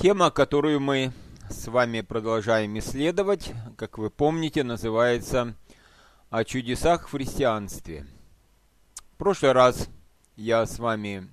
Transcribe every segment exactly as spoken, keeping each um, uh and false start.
Тема, которую мы с вами продолжаем исследовать, как вы помните, называется «О чудесах в христианстве». В прошлый раз я с вами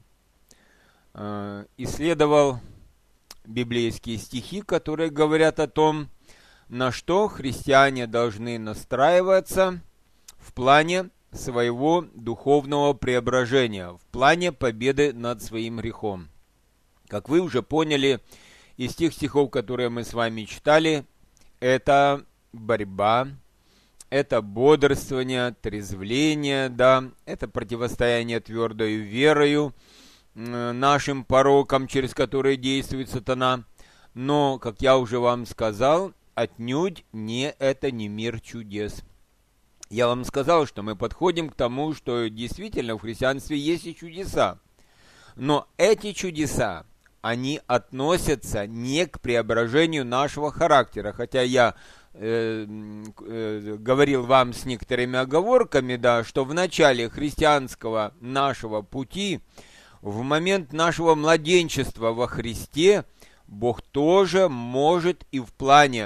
э, исследовал библейские стихи, которые говорят о том, на что христиане должны настраиваться в плане своего духовного преображения, в плане победы над своим грехом. Как вы уже поняли, из тех стихов, которые мы с вами читали, это борьба, это бодрствование, трезвление, да, это противостояние твердою верою э, нашим порокам, через которые действует сатана. Но, как я уже вам сказал, отнюдь не это не мир чудес. Я вам сказал, что мы подходим к тому, что действительно в христианстве есть и чудеса. Но эти чудеса, они относятся не к преображению нашего характера. Хотя я э, э, говорил вам с некоторыми оговорками, да, что в начале христианского нашего пути, в момент нашего младенчества во Христе, Бог тоже может и в плане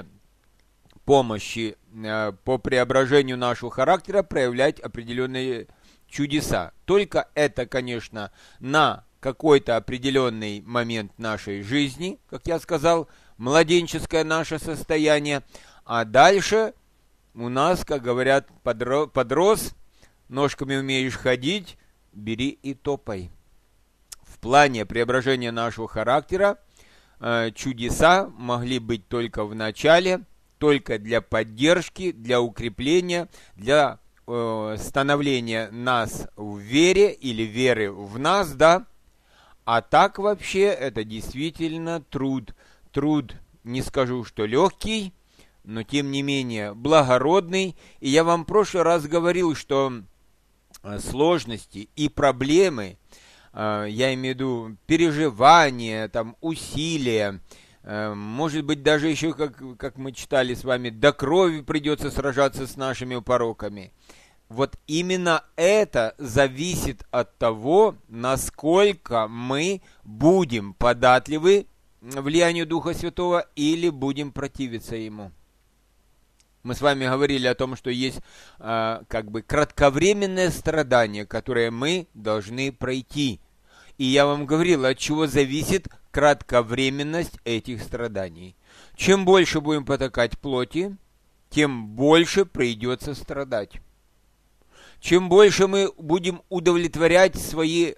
помощи э, по преображению нашего характера проявлять определенные чудеса. Только это, конечно, на какой-то определенный момент нашей жизни, как я сказал, младенческое наше состояние, а дальше у нас, как говорят, подро- подрос, ножками умеешь ходить, бери и топай. В плане преображения нашего характера э, чудеса могли быть только в начале, только для поддержки, для укрепления, для э, становления нас в вере или веры в нас, да. А так вообще это действительно труд. Труд, не скажу, что легкий, но тем не менее благородный. И я вам в прошлый раз говорил, что сложности и проблемы, я имею в виду переживания, там, усилия, может быть, даже еще, как, как мы читали с вами, до крови придется сражаться с нашими пороками. Вот именно это зависит от того, насколько мы будем податливы влиянию Духа Святого или будем противиться Ему. Мы с вами говорили о том, что есть э, как бы кратковременное страдание, которое мы должны пройти. И я вам говорил, от чего зависит кратковременность этих страданий. Чем больше будем потакать плоти, тем больше придется страдать. Чем больше мы будем удовлетворять свои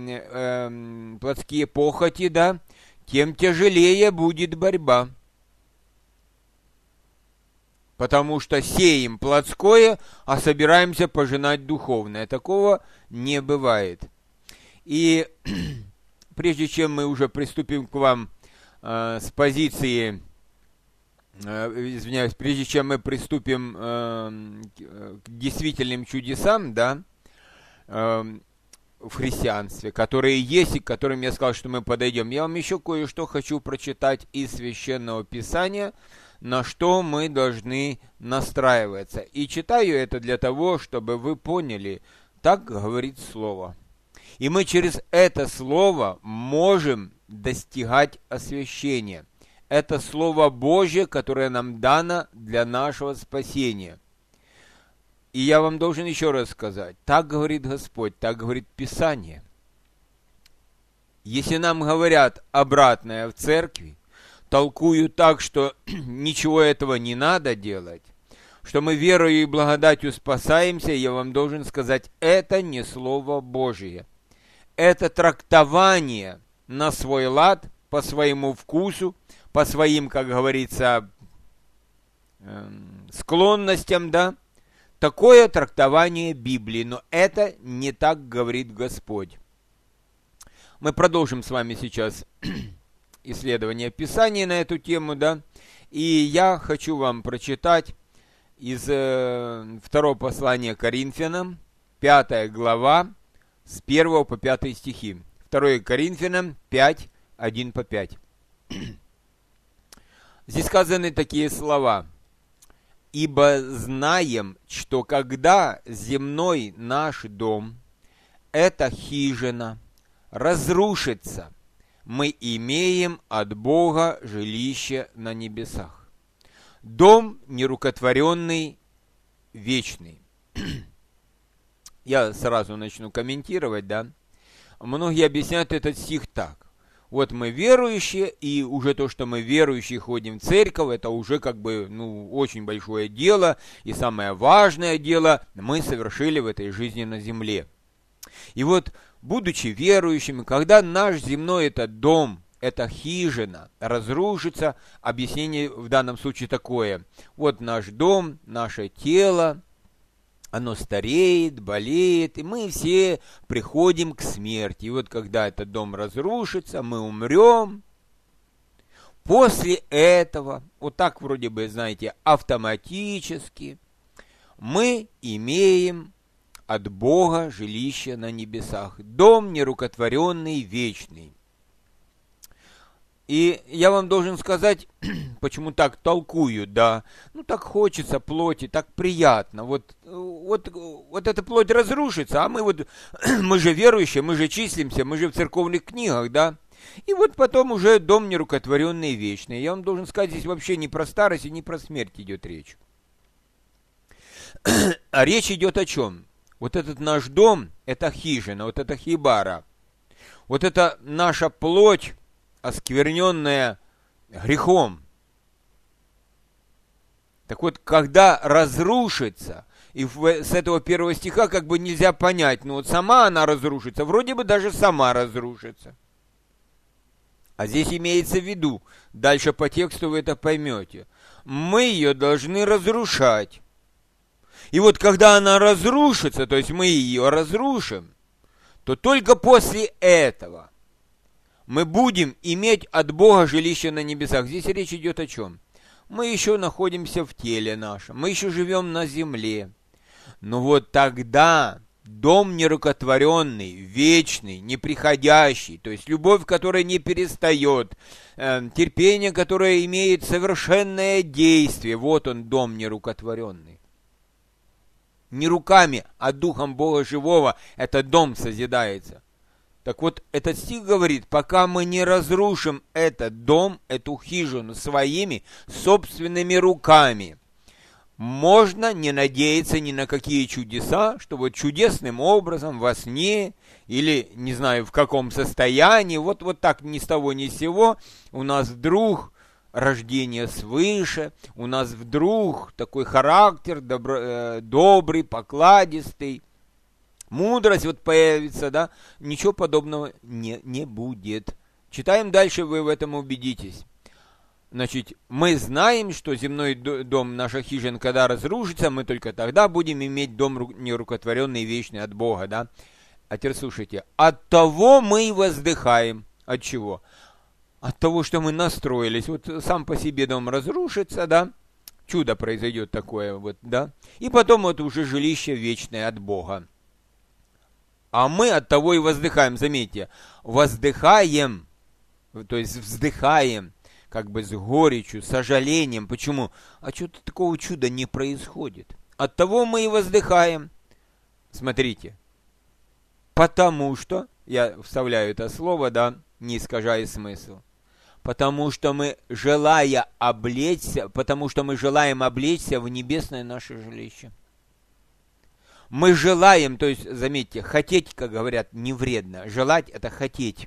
э, плотские похоти, да, тем тяжелее будет борьба. Потому что сеем плотское, а собираемся пожинать духовное. Такого не бывает. И прежде чем мы уже приступим к вам э, с позиции... Извиняюсь, прежде чем мы приступим э, к действительным чудесам, да, э, в христианстве, которые есть и к которым я сказал, что мы подойдем, я вам еще кое-что хочу прочитать из Священного Писания, на что мы должны настраиваться. И читаю это для того, чтобы вы поняли, так говорит Слово. И мы через это Слово можем достигать освящения. Это Слово Божье, которое нам дано для нашего спасения. И я вам должен еще раз сказать, так говорит Господь, так говорит Писание. Если нам говорят обратное в церкви, толкуют так, что ничего этого не надо делать, что мы верою и благодатью спасаемся, я вам должен сказать, это не Слово Божие. Это трактование на свой лад, по своему вкусу, по своим, как говорится, склонностям, да, такое трактование Библии, но это не так говорит Господь. Мы продолжим с вами сейчас исследование Писания на эту тему, да, и я хочу вам прочитать из э, второго послания Коринфянам, пятая глава, с первого по пятый стихи. второе Коринфянам пять, один по пять. Здесь сказаны такие слова. «Ибо знаем, что когда земной наш дом, эта хижина, разрушится, мы имеем от Бога жилище на небесах. Дом нерукотворенный, вечный. Я сразу начну комментировать, да. Многие объясняют этот стих так. Вот мы верующие, и уже то, что мы верующие ходим в церковь, это уже как бы, ну, очень большое дело, и самое важное дело мы совершили в этой жизни на земле. И вот, будучи верующими, когда наш земной этот дом, эта хижина разрушится, объяснение в данном случае такое. Вот наш дом, наше тело, оно стареет, болеет, и мы все приходим к смерти. И вот когда этот дом разрушится, мы умрем. После этого, вот так вроде бы, знаете, автоматически, мы имеем от Бога жилище на небесах. Дом нерукотворенный, вечный. И я вам должен сказать, почему так толкую, да, ну так хочется плоти, так приятно, вот, вот, вот эта плоть разрушится, а мы вот, мы же верующие, мы же числимся, мы же в церковных книгах, да, и вот потом уже дом нерукотворенный, вечный. Я вам должен сказать, здесь вообще не про старость и не про смерть идет речь. А речь идет о чем? Вот этот наш дом, это хижина, вот это хибара, вот это наша плоть, оскверненная грехом. Так вот, когда разрушится, и в, с этого первого стиха как бы нельзя понять, ну вот сама она разрушится, вроде бы даже сама разрушится. А здесь имеется в виду, дальше по тексту вы это поймете, мы ее должны разрушать. И вот когда она разрушится, то есть мы ее разрушим, то только после этого мы будем иметь от Бога жилище на небесах. Здесь речь идет о чем? Мы еще находимся в теле нашем, мы еще живем на земле. Но вот тогда дом нерукотворенный, вечный, неприходящий, то есть любовь, которая не перестает, э, терпение, которое имеет совершенное действие, вот он, дом нерукотворенный. Не руками, а духом Бога живого этот дом созидается. Так вот, этот стих говорит, пока мы не разрушим этот дом, эту хижину своими собственными руками, можно не надеяться ни на какие чудеса, что вот чудесным образом во сне или, не знаю, в каком состоянии, вот, вот так ни с того ни с сего у нас вдруг рождение свыше, у нас вдруг такой характер добро, э, добрый, покладистый, мудрость вот появится, да, ничего подобного не, не будет. Читаем дальше, вы в этом убедитесь. Значит, мы знаем, что земной дом, наша хижина, когда разрушится, мы только тогда будем иметь дом нерукотворенный, вечный от Бога, да. А теперь слушайте, от того мы и воздыхаем. От чего? От того, что мы настроились. Вот сам по себе дом разрушится, да, чудо произойдет такое вот, да, и потом вот уже жилище вечное от Бога. А мы от того и воздыхаем, заметьте, воздыхаем, то есть вздыхаем, как бы с горечью, с сожалением. Почему? А что-то такого чуда не происходит. От того мы и воздыхаем. Смотрите, потому что, я вставляю это слово, да, не искажая смысл, потому что мы, желая облечься, потому что мы желаем облечься в небесное наше жилище. Мы желаем, то есть, заметьте, хотеть, как говорят, не вредно. Желать – это хотеть.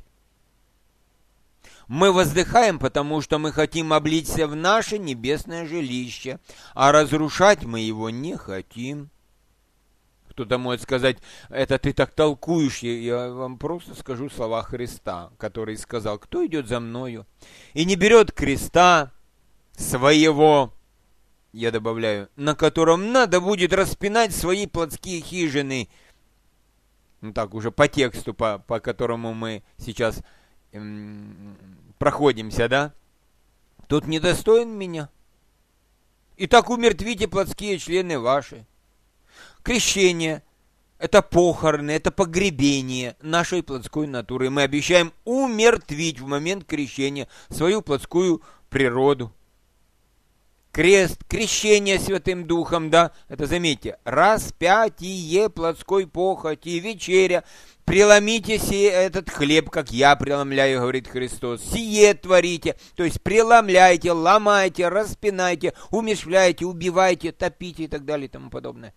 Мы воздыхаем, потому что мы хотим облечься в наше небесное жилище, а разрушать мы его не хотим. Кто-то может сказать, это ты так толкуешь, я вам просто скажу слова Христа, который сказал, кто идет за мною и не берет креста своего, я добавляю, на котором надо будет распинать свои плотские хижины. Ну так, уже по тексту, по, по которому мы сейчас эм, проходимся, да? Тот недостоин меня. Итак, умертвите плотские члены ваши. Крещение – это похороны, это погребение нашей плотской натуры. Мы обещаем умертвить в момент крещения свою плотскую природу. крест, крещение Святым Духом, да, это, заметьте, распятие плотской похоти, вечеря, преломите сие этот хлеб, как я преломляю, говорит Христос, сие творите, то есть преломляйте, ломайте, распинайте, умерщвляйте, убивайте, топите и так далее и тому подобное.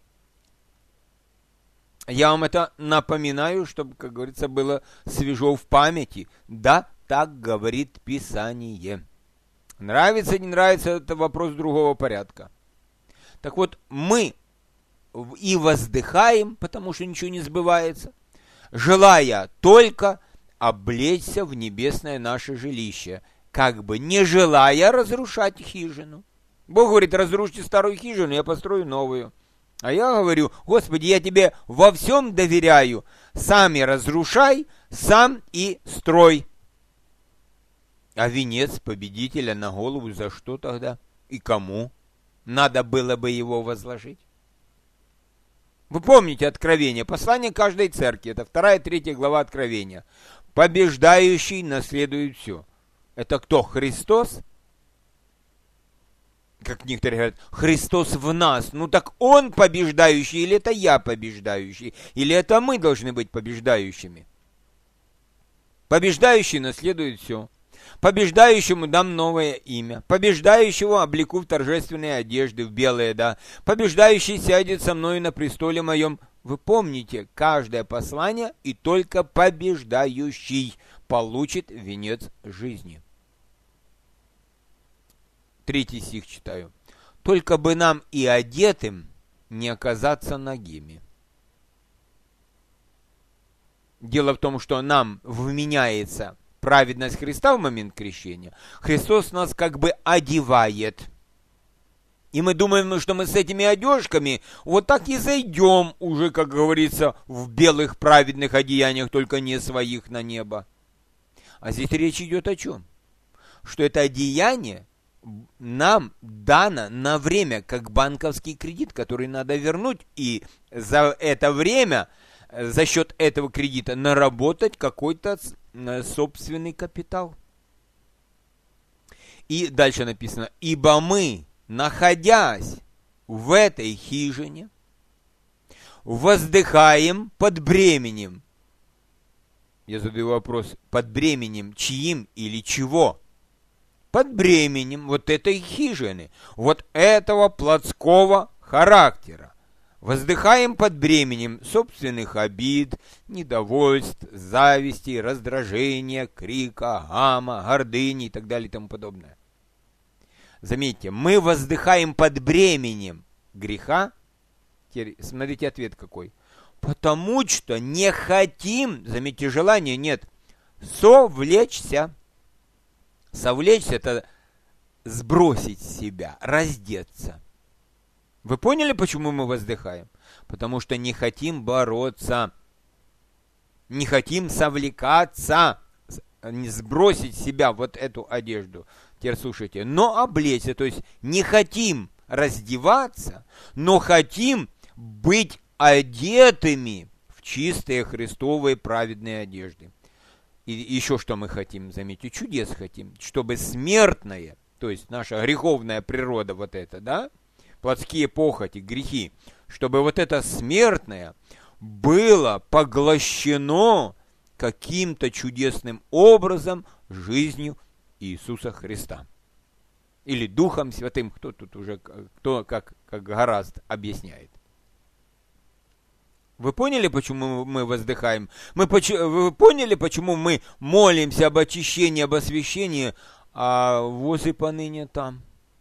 Я вам это напоминаю, чтобы, как говорится, было свежо в памяти. Да, так говорит Писание. Нравится, не нравится, это вопрос другого порядка. Так вот, мы и воздыхаем, потому что ничего не сбывается, желая только облечься в небесное наше жилище, как бы не желая разрушать хижину. Бог говорит, разрушьте старую хижину, я построю новую. А я говорю, Господи, я тебе во всем доверяю, сам и разрушай, сам и строй. А венец победителя на голову за что тогда? И кому? Надо было бы его возложить. Вы помните Откровение, послание каждой церкви, это вторая, третья глава Откровения. Побеждающий наследует все. Это кто? Христос? Как некоторые говорят, Христос в нас. Ну так Он побеждающий, или это я побеждающий? Или это мы должны быть побеждающими? Побеждающий наследует все. Побеждающему дам новое имя. Побеждающего облеку в торжественные одежды, в белые, да. Побеждающий сядет со мною на престоле моем. Вы помните, каждое послание, и только побеждающий получит венец жизни. Третий стих читаю. Только бы нам и одетым не оказаться нагими. Дело в том, что нам вменяется праведность Христа в момент крещения. Христос нас как бы одевает. И мы думаем, что мы с этими одежками вот так и зайдем уже, как говорится, в белых праведных одеяниях, только не своих на небо. А здесь речь идет о чем? Что это одеяние нам дано на время, как банковский кредит, который надо вернуть, и за это время, за счет этого кредита, наработать какой-то собственный капитал. И дальше написано, ибо мы, находясь в этой хижине, воздыхаем под бременем. Я задаю вопрос, под бременем чьим или чего? Под бременем вот этой хижины, вот этого плотского характера. Воздыхаем под бременем собственных обид, недовольств, зависти, раздражения, крика, гама, гордыни и так далее и тому подобное. Заметьте, мы воздыхаем под бременем греха. Теперь смотрите ответ какой. Потому что не хотим, заметьте, желания нет, совлечься. Совлечься – это сбросить с себя, раздеться. Вы поняли, почему мы воздыхаем? Потому что не хотим бороться, не хотим совлекаться, не сбросить с себя вот эту одежду. Теперь слушайте, но облечься, то есть не хотим раздеваться, но хотим быть одетыми в чистые христовые праведные одежды. И еще что мы хотим, заметьте, чудес хотим, чтобы смертное, то есть наша греховная природа вот эта, да, плотские похоти, грехи, чтобы вот это смертное было поглощено каким-то чудесным образом жизнью Иисуса Христа. Или Духом Святым, кто тут уже, кто как, как гораздо объясняет. Вы поняли, почему мы воздыхаем? Мы, вы поняли, почему мы молимся об очищении, об освящении, а возы поныне там?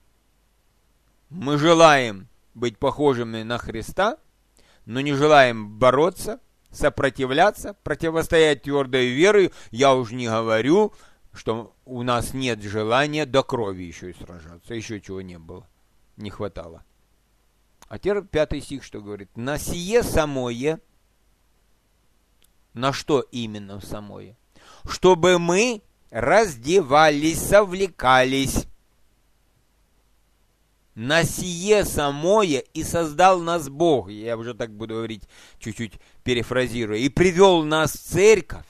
Мы желаем быть похожими на Христа, но не желаем бороться, сопротивляться, противостоять твердой верой. Я уж не говорю, что у нас нет желания до крови еще и сражаться. Еще чего не было, не хватало. А теперь пятый стих что говорит? На сие самое, на что именно самое? Чтобы мы раздевались, совлекались. На сие самое и создал нас Бог, я уже так буду говорить, чуть-чуть перефразируя, и привел нас в церковь,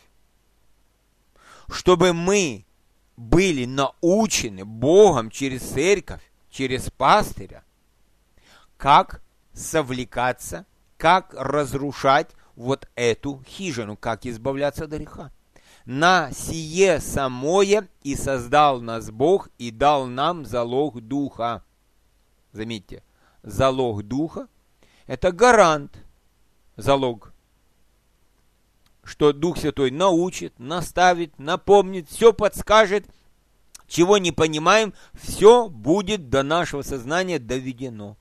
чтобы мы были научены Богом через церковь, через пастыря, как совлекаться, как разрушать вот эту хижину, как избавляться от греха. На сие самое и создал нас Бог и дал нам залог Духа. Заметьте, залог Духа – это гарант, залог, что Дух Святой научит, наставит, напомнит, все подскажет, чего не понимаем, все будет до нашего сознания доведено.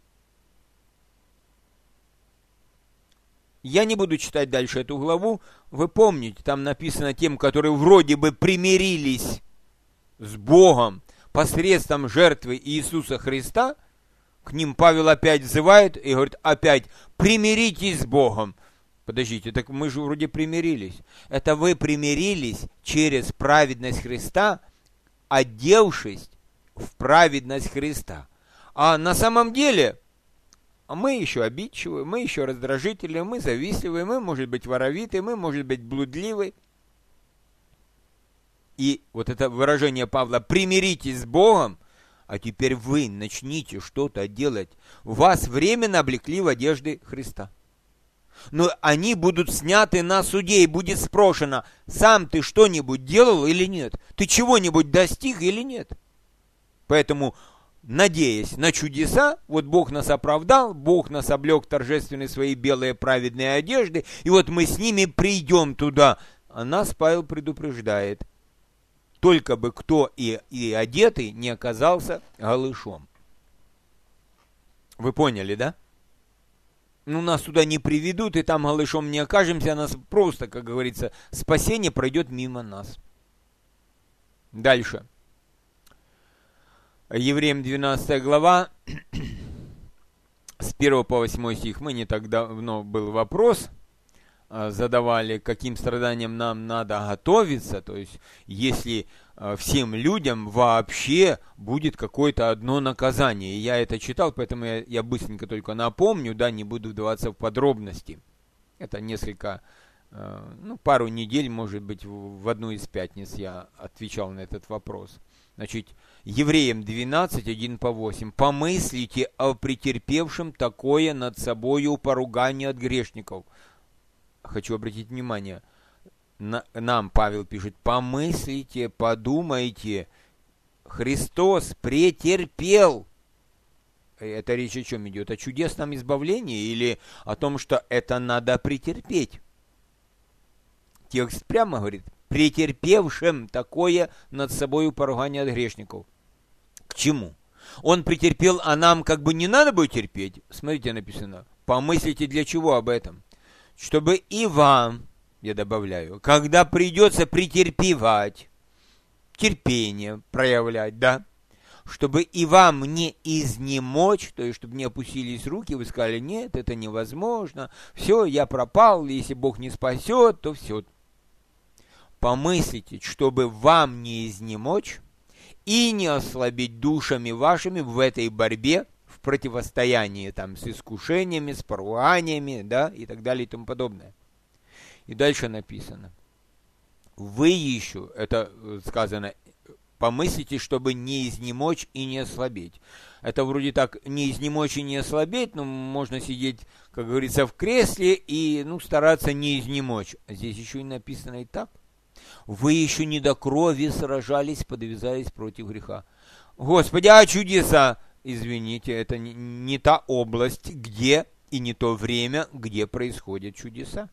Я не буду читать дальше эту главу. Вы помните, там написано тем, которые вроде бы примирились с Богом посредством жертвы Иисуса Христа, к ним Павел опять взывает и говорит, опять, примиритесь с Богом. Подождите, так мы же вроде примирились. Это вы примирились через праведность Христа, одевшись в праведность Христа. А на самом деле... А мы еще обидчивые, мы еще раздражители, мы завистливые, мы, может быть, воровитые, мы, может быть, блудливые. И вот это выражение Павла «примиритесь с Богом», а теперь вы начните что-то делать. Вас временно облекли в одежды Христа. Но они будут сняты на суде, и будет спрошено, сам ты что-нибудь делал или нет? Ты чего-нибудь достиг или нет? Поэтому... Надеясь на чудеса, вот Бог нас оправдал, Бог нас облег в торжественные свои белые праведные одежды, и вот мы с ними придем туда. А нас Павел предупреждает, только бы кто и, и одетый не оказался голышом. Вы поняли, да? Ну, нас туда не приведут, и там голышом не окажемся, а нас просто, как говорится, спасение пройдет мимо нас. Дальше. Евреям двенадцатая глава, с первого по восьмой стих. Мы не так давно был вопрос, задавали, каким страданиям нам надо готовиться, то есть если всем людям вообще будет какое-то одно наказание. И я это читал, поэтому я, я быстренько только напомню, да, не буду вдаваться в подробности. Это несколько, ну, пару недель, может быть, в одну из пятниц я отвечал на этот вопрос. Значит, Евреям двенадцать, один по восемь. «Помыслите о претерпевшем такое над собою поругание от грешников». Хочу обратить внимание, на, нам Павел пишет, помыслите, подумайте, Христос претерпел. Это речь о чем идет? О чудесном избавлении или о том, что это надо претерпеть? Текст прямо говорит, претерпевшим такое над собою поругание от грешников. К чему? Он претерпел, а нам как бы не надо будет терпеть. Смотрите, написано, помыслите для чего об этом? Чтобы и вам, я добавляю, когда придется претерпевать, терпение проявлять, да, чтобы и вам не изнемочь, то есть чтобы не опустились руки, вы сказали, нет, это невозможно, все, я пропал, если Бог не спасет, то все. Помыслите, чтобы вам не изнемочь и не ослабить душами вашими в этой борьбе, в противостоянии там с искушениями, с поруганиями, да, и так далее и тому подобное. И дальше написано, вы еще, это сказано, помыслите, чтобы не изнемочь и не ослабеть. Это вроде так, не изнемочь и не ослабеть, но можно сидеть, как говорится, в кресле и, ну, стараться не изнемочь. А здесь еще и написано и так. Вы еще не до крови сражались, подвязаясь против греха. Господи, а чудеса? Извините, это не, не та область, где, и не то время, где происходят чудеса.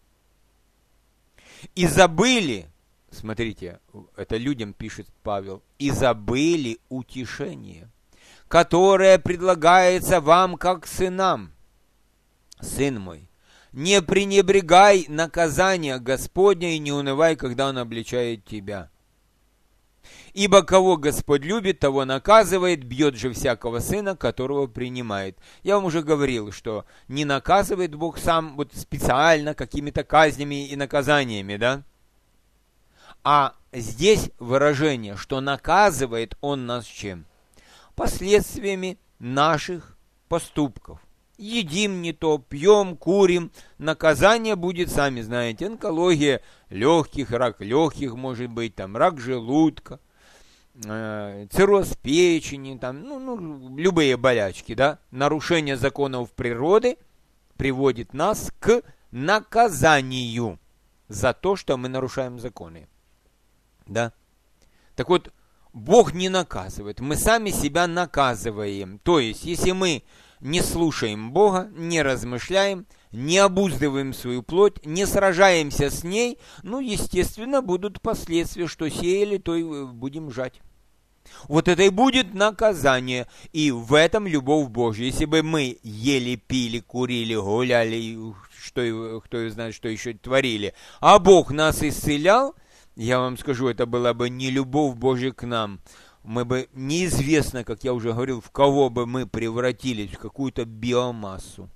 И забыли, смотрите, это людям пишет Павел, и забыли утешение, которое предлагается вам как сынам. Сын мой, не пренебрегай наказания Господня и не унывай, когда Он обличает тебя. Ибо кого Господь любит, того наказывает, бьет же всякого сына, которого принимает. Я вам уже говорил, что не наказывает Бог сам вот специально какими-то казнями и наказаниями, да? А здесь выражение, что наказывает Он нас чем? Последствиями наших поступков. Едим не то, пьем, курим, наказание будет, сами знаете, онкология легких, рак легких, может быть, там, рак желудка, э, цирроз печени, там, ну, ну, любые болячки, да, нарушение законов природы приводит нас к наказанию за то, что мы нарушаем законы. Да? Так вот, Бог не наказывает, мы сами себя наказываем. То есть, если мы не слушаем Бога, не размышляем, не обуздываем свою плоть, не сражаемся с ней, ну, естественно, будут последствия, что сеяли, то и будем жать. Вот это и будет наказание, и в этом любовь Божья. Если бы мы ели, пили, курили, гуляли, что, кто знает, что еще творили, а Бог нас исцелял, я вам скажу, это была бы не любовь Божья к нам. Мы бы неизвестно, как я уже говорил, в кого бы мы превратились, в какую-то биомассу.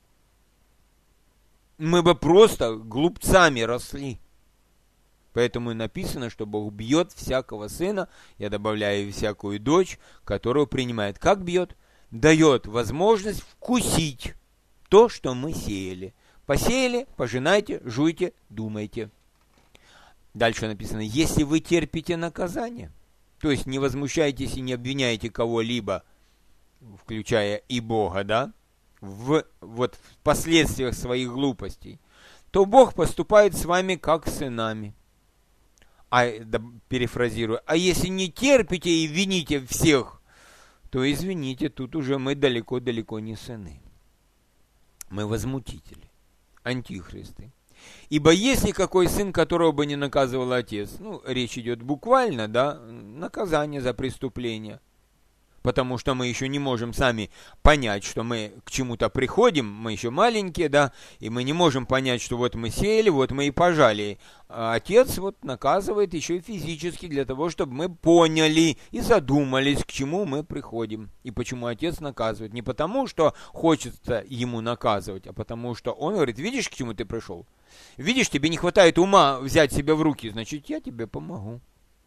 Мы бы просто глупцами росли. Поэтому и написано, что Бог бьет всякого сына, я добавляю всякую дочь, которую принимает. Как бьет? Дает возможность вкусить то, что мы сеяли. Посеяли, пожинайте, жуйте, думайте. Дальше написано, если вы терпите наказание, то есть не возмущаетесь и не обвиняете кого-либо, включая и Бога, да, в, вот, в последствиях своих глупостей, то Бог поступает с вами как с сынами. А, да, перефразирую, а если не терпите и вините всех, то извините, тут уже мы далеко-далеко не сыны. Мы возмутители, антихристы. Ибо если какой сын, которого бы не наказывал отец, ну, речь идет буквально, да, наказание за преступление, потому что мы еще не можем сами понять, что мы к чему-то приходим, мы еще маленькие, да, и мы не можем понять, что вот мы сеяли, вот мы и пожали. А отец вот наказывает еще и физически для того, чтобы мы поняли и задумались, к чему мы приходим. И почему отец наказывает. Не потому, что хочется ему наказывать, а потому что он говорит, видишь, к чему ты пришел? Видишь, тебе не хватает ума взять себя в руки, значит, я тебе помогу.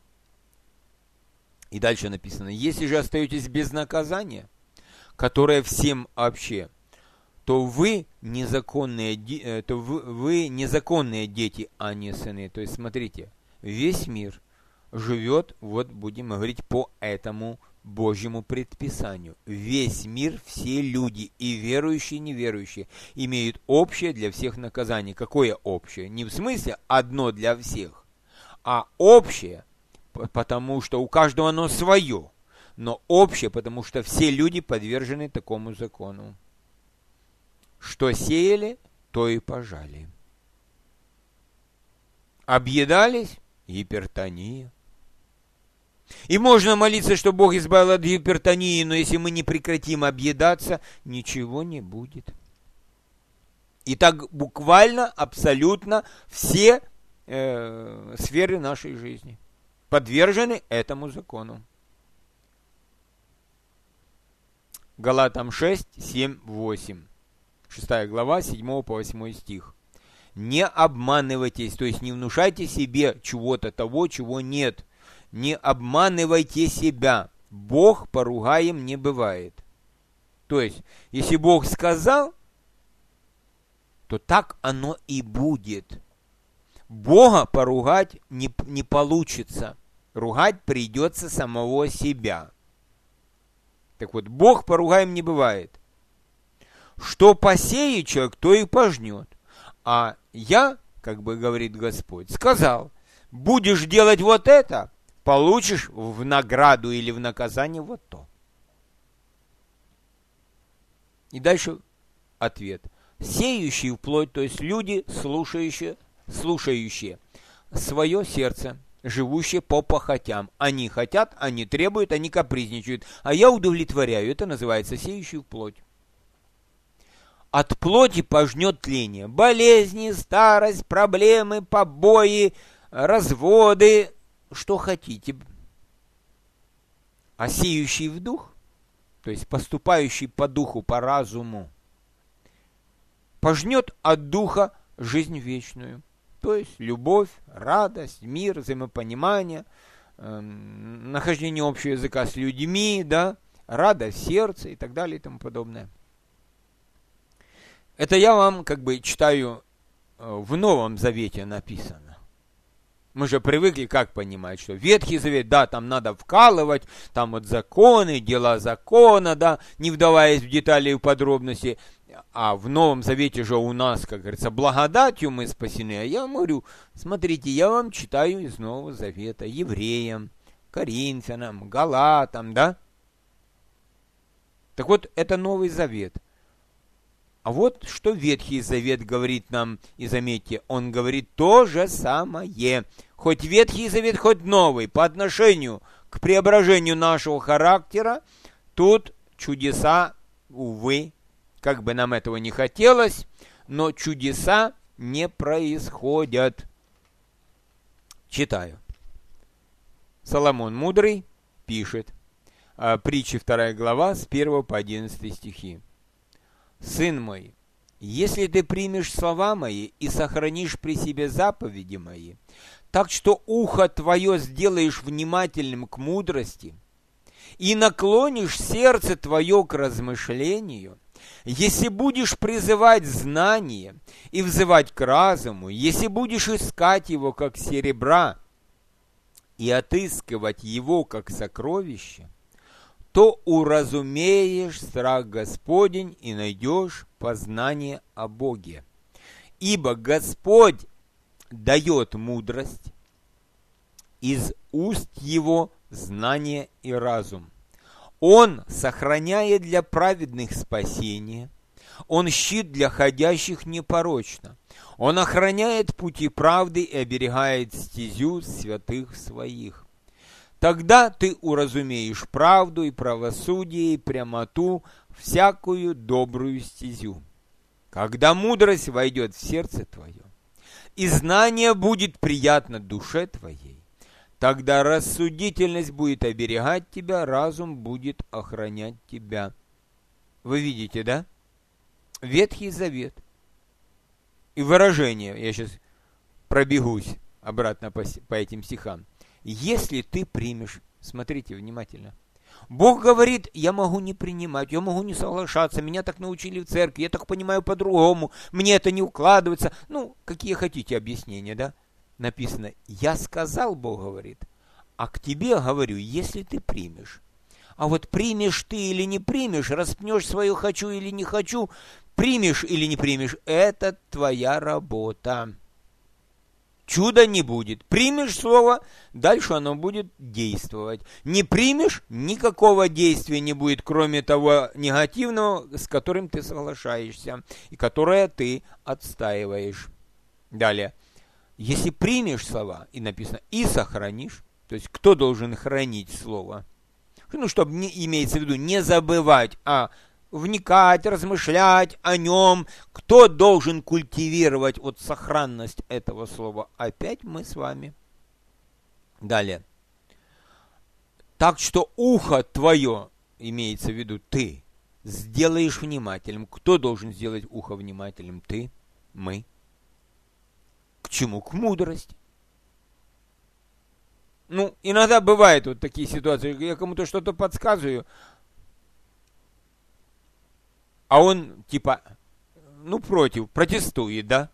И дальше написано, если же остаетесь без наказания, которое всем вообще, то вы незаконные, то вы, вы незаконные дети, а не сыны. То есть, смотрите, весь мир живет, вот будем говорить, по этому Божьему предписанию. Весь мир, все люди, и верующие, и неверующие, имеют общее для всех наказание. Какое общее? Не в смысле одно для всех, а общее, потому что у каждого оно свое, но общее, потому что все люди подвержены такому закону. Что сеяли, то и пожали. Объедались – гипертония. И можно молиться, что Бог избавил от гипертонии, но если мы не прекратим объедаться, ничего не будет. И так буквально, абсолютно все э, сферы нашей жизни подвержены этому закону. Галатам шесть, семь, восемь. шестая глава, седьмого по восьмой стих. Не обманывайтесь, то есть не внушайте себе чего-то того, чего нет. Не обманывайте себя. Бог поругаем не бывает. То есть, если Бог сказал, то так оно и будет. Бога поругать не, не получится. Ругать придется самого себя. Так вот, Бог поругаем не бывает. Что посеет человек, то и пожнет. А я, как бы говорит Господь, сказал, будешь делать вот это, получишь в награду или в наказание вот то. И дальше ответ. Сеющий вплоть, то есть люди, слушающие, слушающие свое сердце, живущие по похотям. Они хотят, они требуют, они капризничают. А я удовлетворяю. Это называется сеющий вплоть. От плоти пожнет тление. Болезни, старость, проблемы, побои, разводы. Что хотите. А сеющий в дух, то есть поступающий по духу, по разуму, пожнет от духа жизнь вечную. То есть любовь, радость, мир, взаимопонимание, э, нахождение общего языка с людьми, да, радость сердца и так далее и тому подобное. Это я вам как бы читаю э, в Новом Завете написано. Мы же привыкли как понимать, что Ветхий Завет, да, там надо вкалывать, там вот законы, дела закона, да, не вдаваясь в детали и в подробности. А в Новом Завете же у нас, как говорится, благодатью мы спасены. А я вам говорю, смотрите, я вам читаю из Нового Завета евреям, Коринфянам, Галатам, да? Так вот, это Новый Завет. А вот что Ветхий Завет говорит нам, и заметьте, он говорит то же самое. Хоть Ветхий Завет, хоть Новый, по отношению к преображению нашего характера, тут чудеса, увы, как бы нам этого не хотелось, но чудеса не происходят. Читаю. Соломон Мудрый пишет, притчи вторая глава, с первого по одиннадцатый стихи. «Сын мой, если ты примешь слова мои и сохранишь при себе заповеди мои, так что ухо твое сделаешь внимательным к мудрости и наклонишь сердце твое к размышлению, если будешь призывать знание и взывать к разуму, если будешь искать его, как серебра, и отыскивать его, как сокровище, то уразумеешь страх Господень и найдешь познание о Боге. Ибо Господь дает мудрость, из уст его знание и разум. Он сохраняет для праведных спасение, он щит для ходящих непорочно. Он охраняет пути правды и оберегает стезю святых своих. Тогда ты уразумеешь правду и правосудие, и прямоту, всякую добрую стезю. Когда мудрость войдет в сердце твое, и знание будет приятно душе твоей, тогда рассудительность будет оберегать тебя, разум будет охранять тебя». Вы видите, да? Ветхий Завет. И выражение, я сейчас пробегусь обратно по, по этим стихам. Если ты примешь, смотрите внимательно, Бог говорит, я могу не принимать, я могу не соглашаться, меня так научили в церкви, я так понимаю по-другому, мне это не укладывается. Ну, какие хотите объяснения, да? Написано, я сказал, Бог говорит, а к тебе говорю, если ты примешь. А вот примешь ты или не примешь, распнешь свое хочу или не хочу, примешь или не примешь, это твоя работа. Чуда не будет. Примешь слово, дальше оно будет действовать. Не примешь, никакого действия не будет, кроме того негативного, с которым ты соглашаешься и которое ты отстаиваешь. Далее. Если примешь слова, и написано, и сохранишь, то есть кто должен хранить слово? Ну, чтобы не, имеется в виду не забывать, а вникать, размышлять о нем. Кто должен культивировать вот сохранность этого слова? Опять мы с вами. Далее. Так что ухо твое, имеется в виду ты, сделаешь внимательным. Кто должен сделать ухо внимательным? Ты, мы. К чему? К мудрости. Ну, иногда бывают вот такие ситуации, я кому-то что-то подсказываю, а он типа, ну, против, протестует, да?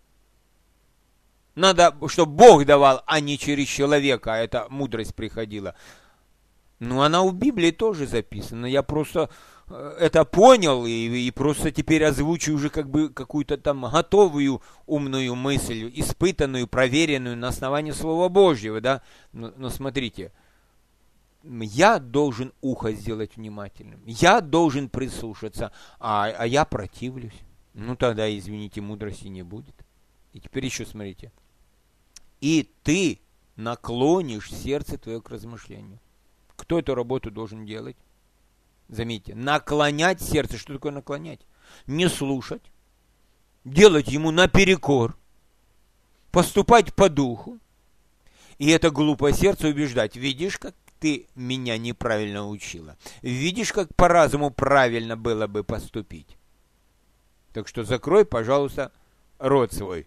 Надо, чтобы Бог давал, а не через человека, а эта мудрость приходила. Ну, она в Библии тоже записана. Я просто это понял и, и просто теперь озвучу уже как бы какую-то там готовую умную мысль, испытанную, проверенную на основании Слова Божьего, да? Но, но смотрите, я должен ухо сделать внимательным, я должен прислушаться, а, а я противлюсь. Ну, тогда, извините, мудрости не будет. И теперь еще смотрите. И ты наклонишь сердце твое к размышлению. Кто эту работу должен делать? Заметьте, наклонять сердце. Что такое наклонять? Не слушать, делать ему наперекор, поступать по духу. И это глупое сердце убеждать. Видишь, как ты меня неправильно учила? Видишь, как по разуму правильно было бы поступить? Так что закрой, пожалуйста, рот свой.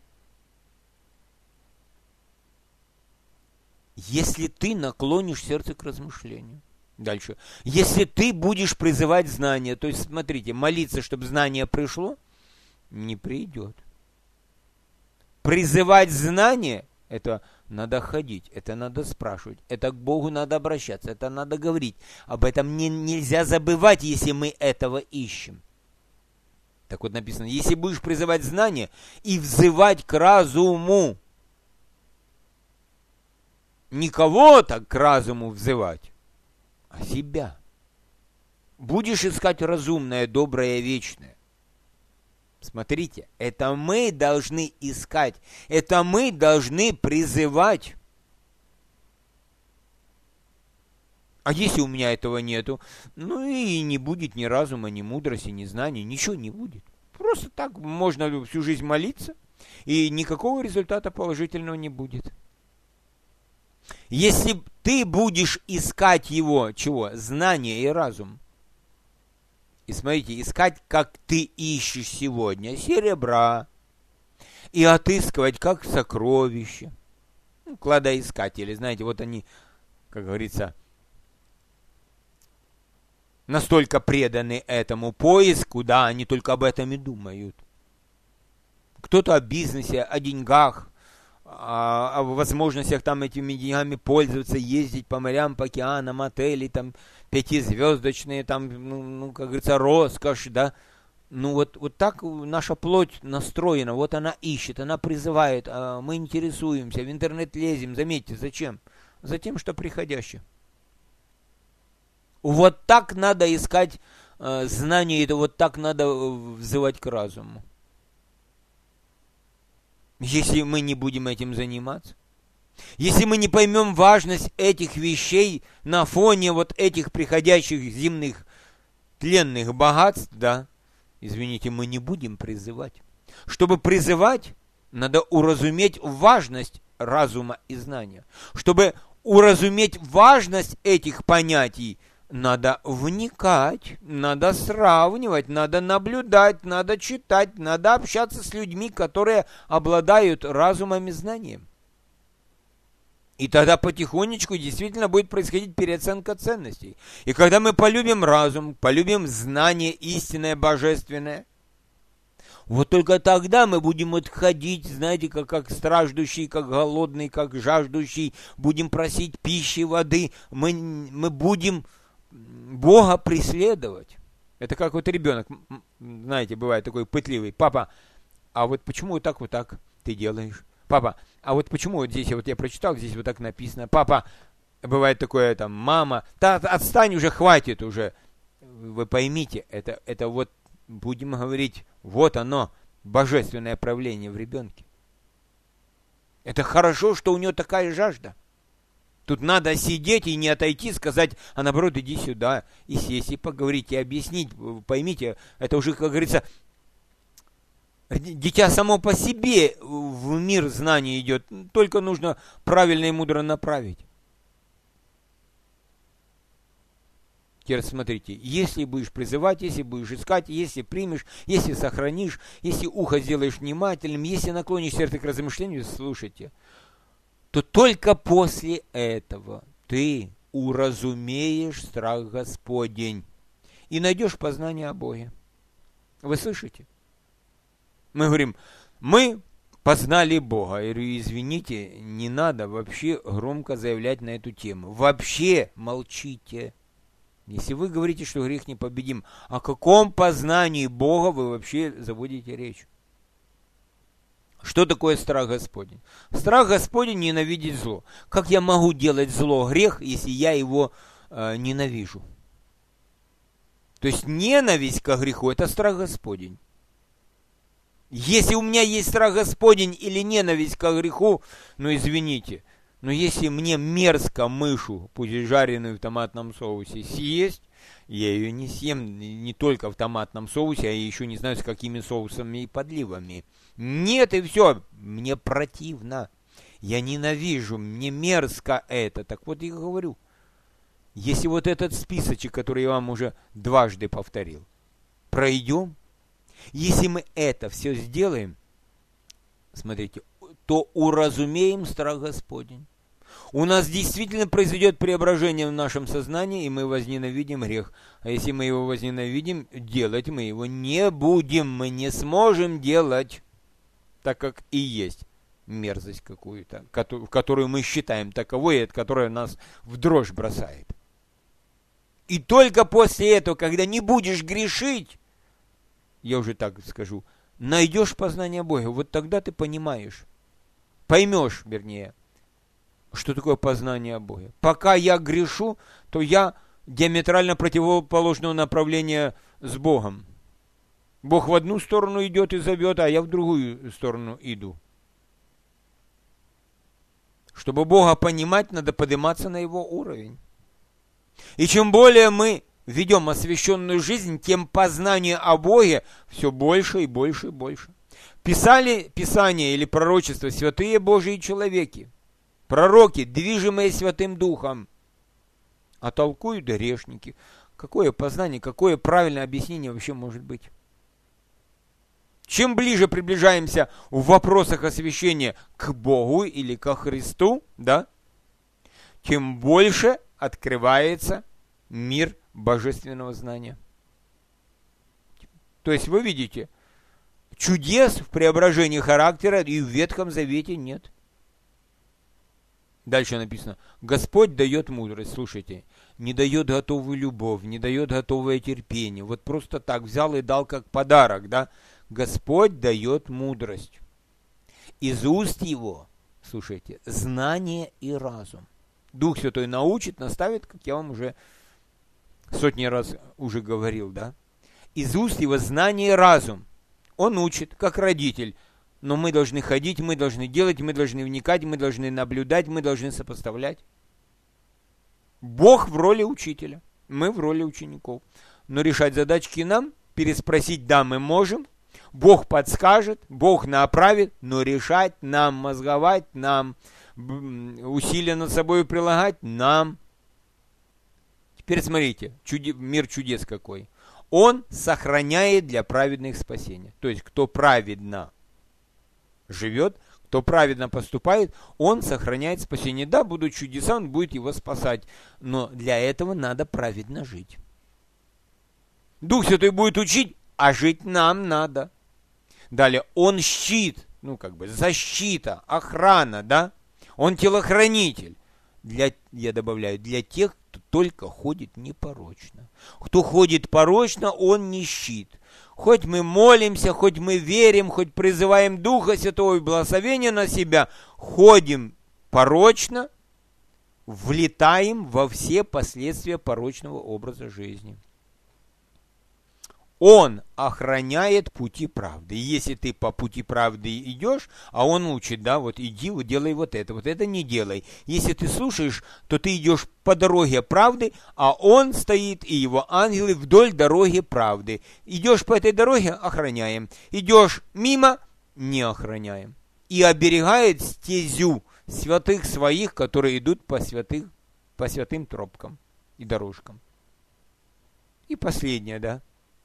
Если ты наклонишь сердце к размышлению. Дальше. Если ты будешь призывать знание, то есть, смотрите, молиться, чтобы знание пришло, не придет. Призывать знание, Это надо ходить, это надо спрашивать, это к Богу надо обращаться, это надо говорить. Об этом не, нельзя забывать, если мы этого ищем. Так вот написано, если будешь призывать знания и взывать к разуму, не кого-то к разуму взывать, а себя. Будешь искать разумное, доброе, вечное. Смотрите, это мы должны искать, это мы должны призывать. А если у меня этого нету, ну и не будет ни разума, ни мудрости, ни знаний, ничего не будет. Просто так можно всю жизнь молиться, и никакого результата положительного не будет. Если ты будешь искать его, чего? Знание и разум. И смотрите, искать, как ты ищешь сегодня, серебра, и отыскивать, как сокровище. Ну, кладоискатели, знаете, вот они, как говорится, настолько преданы этому поиску, да, они только об этом и думают. Кто-то о бизнесе, о деньгах, о, о возможностях там этими деньгами пользоваться, ездить по морям, по океанам, отели, там, пятизвездочные, там, ну, ну как говорится, роскошь, да. Ну, вот, вот так наша плоть настроена, вот она ищет, она призывает, а мы интересуемся, в интернет лезем, заметьте, зачем? Затем, что приходящее. Вот так надо искать э, знания, это вот так надо взывать к разуму. Если мы не будем этим заниматься, если мы не поймем важность этих вещей на фоне вот этих приходящих земных тленных богатств, да, извините, мы не будем призывать. Чтобы призывать, надо уразуметь важность разума и знания. Чтобы уразуметь важность этих понятий, надо вникать, надо сравнивать, надо наблюдать, надо читать, надо общаться с людьми, которые обладают разумом и знанием. И тогда потихонечку действительно будет происходить переоценка ценностей. И когда мы полюбим разум, полюбим знание истинное, божественное, вот только тогда мы будем отходить, знаете, как, как страждущий, как голодный, как жаждущий, будем просить пищи, воды, мы, мы будем Бога преследовать. Это как вот ребенок, знаете, бывает такой пытливый. Папа, а вот почему вот так вот так ты делаешь? Папа, а вот почему вот здесь, вот я прочитал, здесь вот так написано. Папа, бывает такое там, мама, да отстань уже, хватит уже. Вы поймите, это, это вот, будем говорить, вот оно, божественное правление в ребенке. Это хорошо, что у него такая жажда. Тут надо сидеть и не отойти, сказать, а наоборот, иди сюда, и сесть, и поговорить, и объяснить. Поймите, это уже, как говорится, дитя само по себе в мир знаний идет, только нужно правильно и мудро направить. Теперь смотрите, если будешь призывать, если будешь искать, если примешь, если сохранишь, если ухо сделаешь внимательным, если наклонишь сердце к размышлению, слушайте, то только после этого ты уразумеешь страх Господень и найдешь познание о Боге. Вы слышите? Мы говорим, мы познали Бога. Я говорю, извините, не надо вообще громко заявлять на эту тему. Вообще молчите. Если вы говорите, что грех непобедим, о каком познании Бога вы вообще заводите речь? Что такое страх Господень? Страх Господень — ненавидеть зло. Как я могу делать зло, грех, если я его э, ненавижу? То есть ненависть к греху — это страх Господень. Если у меня есть страх Господень или ненависть к греху, ну извините, но если мне мерзко мышу, пусть и жареную в томатном соусе, съесть, я ее не съем не только в томатном соусе, а еще не знаю, с какими соусами и подливами. Нет, и все, мне противно, я ненавижу, мне мерзко это. Так вот я говорю, если вот этот списочек, который я вам уже дважды повторил, пройдем, если мы это все сделаем, смотрите, то уразумеем страх Господень. У нас действительно произойдет преображение в нашем сознании, и мы возненавидим грех. А если мы его возненавидим, делать мы его не будем, мы не сможем делать, так как и есть мерзость какую-то, которую мы считаем таковой, и от которой нас в дрожь бросает. И только после этого, когда не будешь грешить, я уже так скажу, найдешь познание Бога, вот тогда ты понимаешь, поймешь, вернее, что такое познание Бога. Пока я грешу, то я диаметрально противоположного направления с Богом. Бог в одну сторону идет и зовет, а я в другую сторону иду. Чтобы Бога понимать, надо подниматься на Его уровень. И чем более мы ведем освященную жизнь, тем познание о Боге все больше и больше и больше. Писали Писание или пророчество святые Божьи человеки, пророки, движимые Святым Духом, а толкуют грешники. Какое познание, какое правильное объяснение вообще может быть? Чем ближе приближаемся в вопросах освящения к Богу или ко Христу, да, тем больше открывается мир божественного знания. То есть вы видите, чудес в преображении характера и в Ветхом Завете нет. Дальше написано, Господь дает мудрость, слушайте, не дает готовую любовь, не дает готовое терпение. Вот просто так взял и дал как подарок, да? Господь дает мудрость. Из уст Его, слушайте, знание и разум. Дух Святой научит, наставит, как я вам уже сотни раз уже говорил, да? Из уст Его знание и разум. Он учит, как родитель. Но мы должны ходить, мы должны делать, мы должны вникать, мы должны наблюдать, мы должны сопоставлять. Бог в роли учителя, мы в роли учеников. Но решать задачки нам, переспросить, да, мы можем. Бог подскажет, Бог направит, но решать нам, мозговать нам, усилия над собой прилагать нам. Теперь смотрите, чуде, мир чудес какой. Он сохраняет для праведных спасение. То есть, кто праведно живет, кто праведно поступает, он сохраняет спасение. Да, будут чудеса, он будет его спасать. Но для этого надо праведно жить. Дух Святой будет учить, а жить нам надо. Далее, он щит, ну как бы защита, охрана, да? Он телохранитель. Для, я добавляю, для тех, кто только ходит непорочно. Кто ходит порочно, он не щит. Хоть мы молимся, хоть мы верим, хоть призываем Духа Святого и благословения на себя, ходим порочно, влетаем во все последствия порочного образа жизни. Он охраняет пути правды. И если ты по пути правды идешь, а он учит, да, вот иди, вот делай вот это, вот это не делай. Если ты слушаешь, то ты идешь по дороге правды, а он стоит и его ангелы вдоль дороги правды. Идешь по этой дороге, охраняем. Идешь мимо, не охраняем. И оберегает стезю святых своих, которые идут по, святых, по святым тропкам и дорожкам. И последнее, да.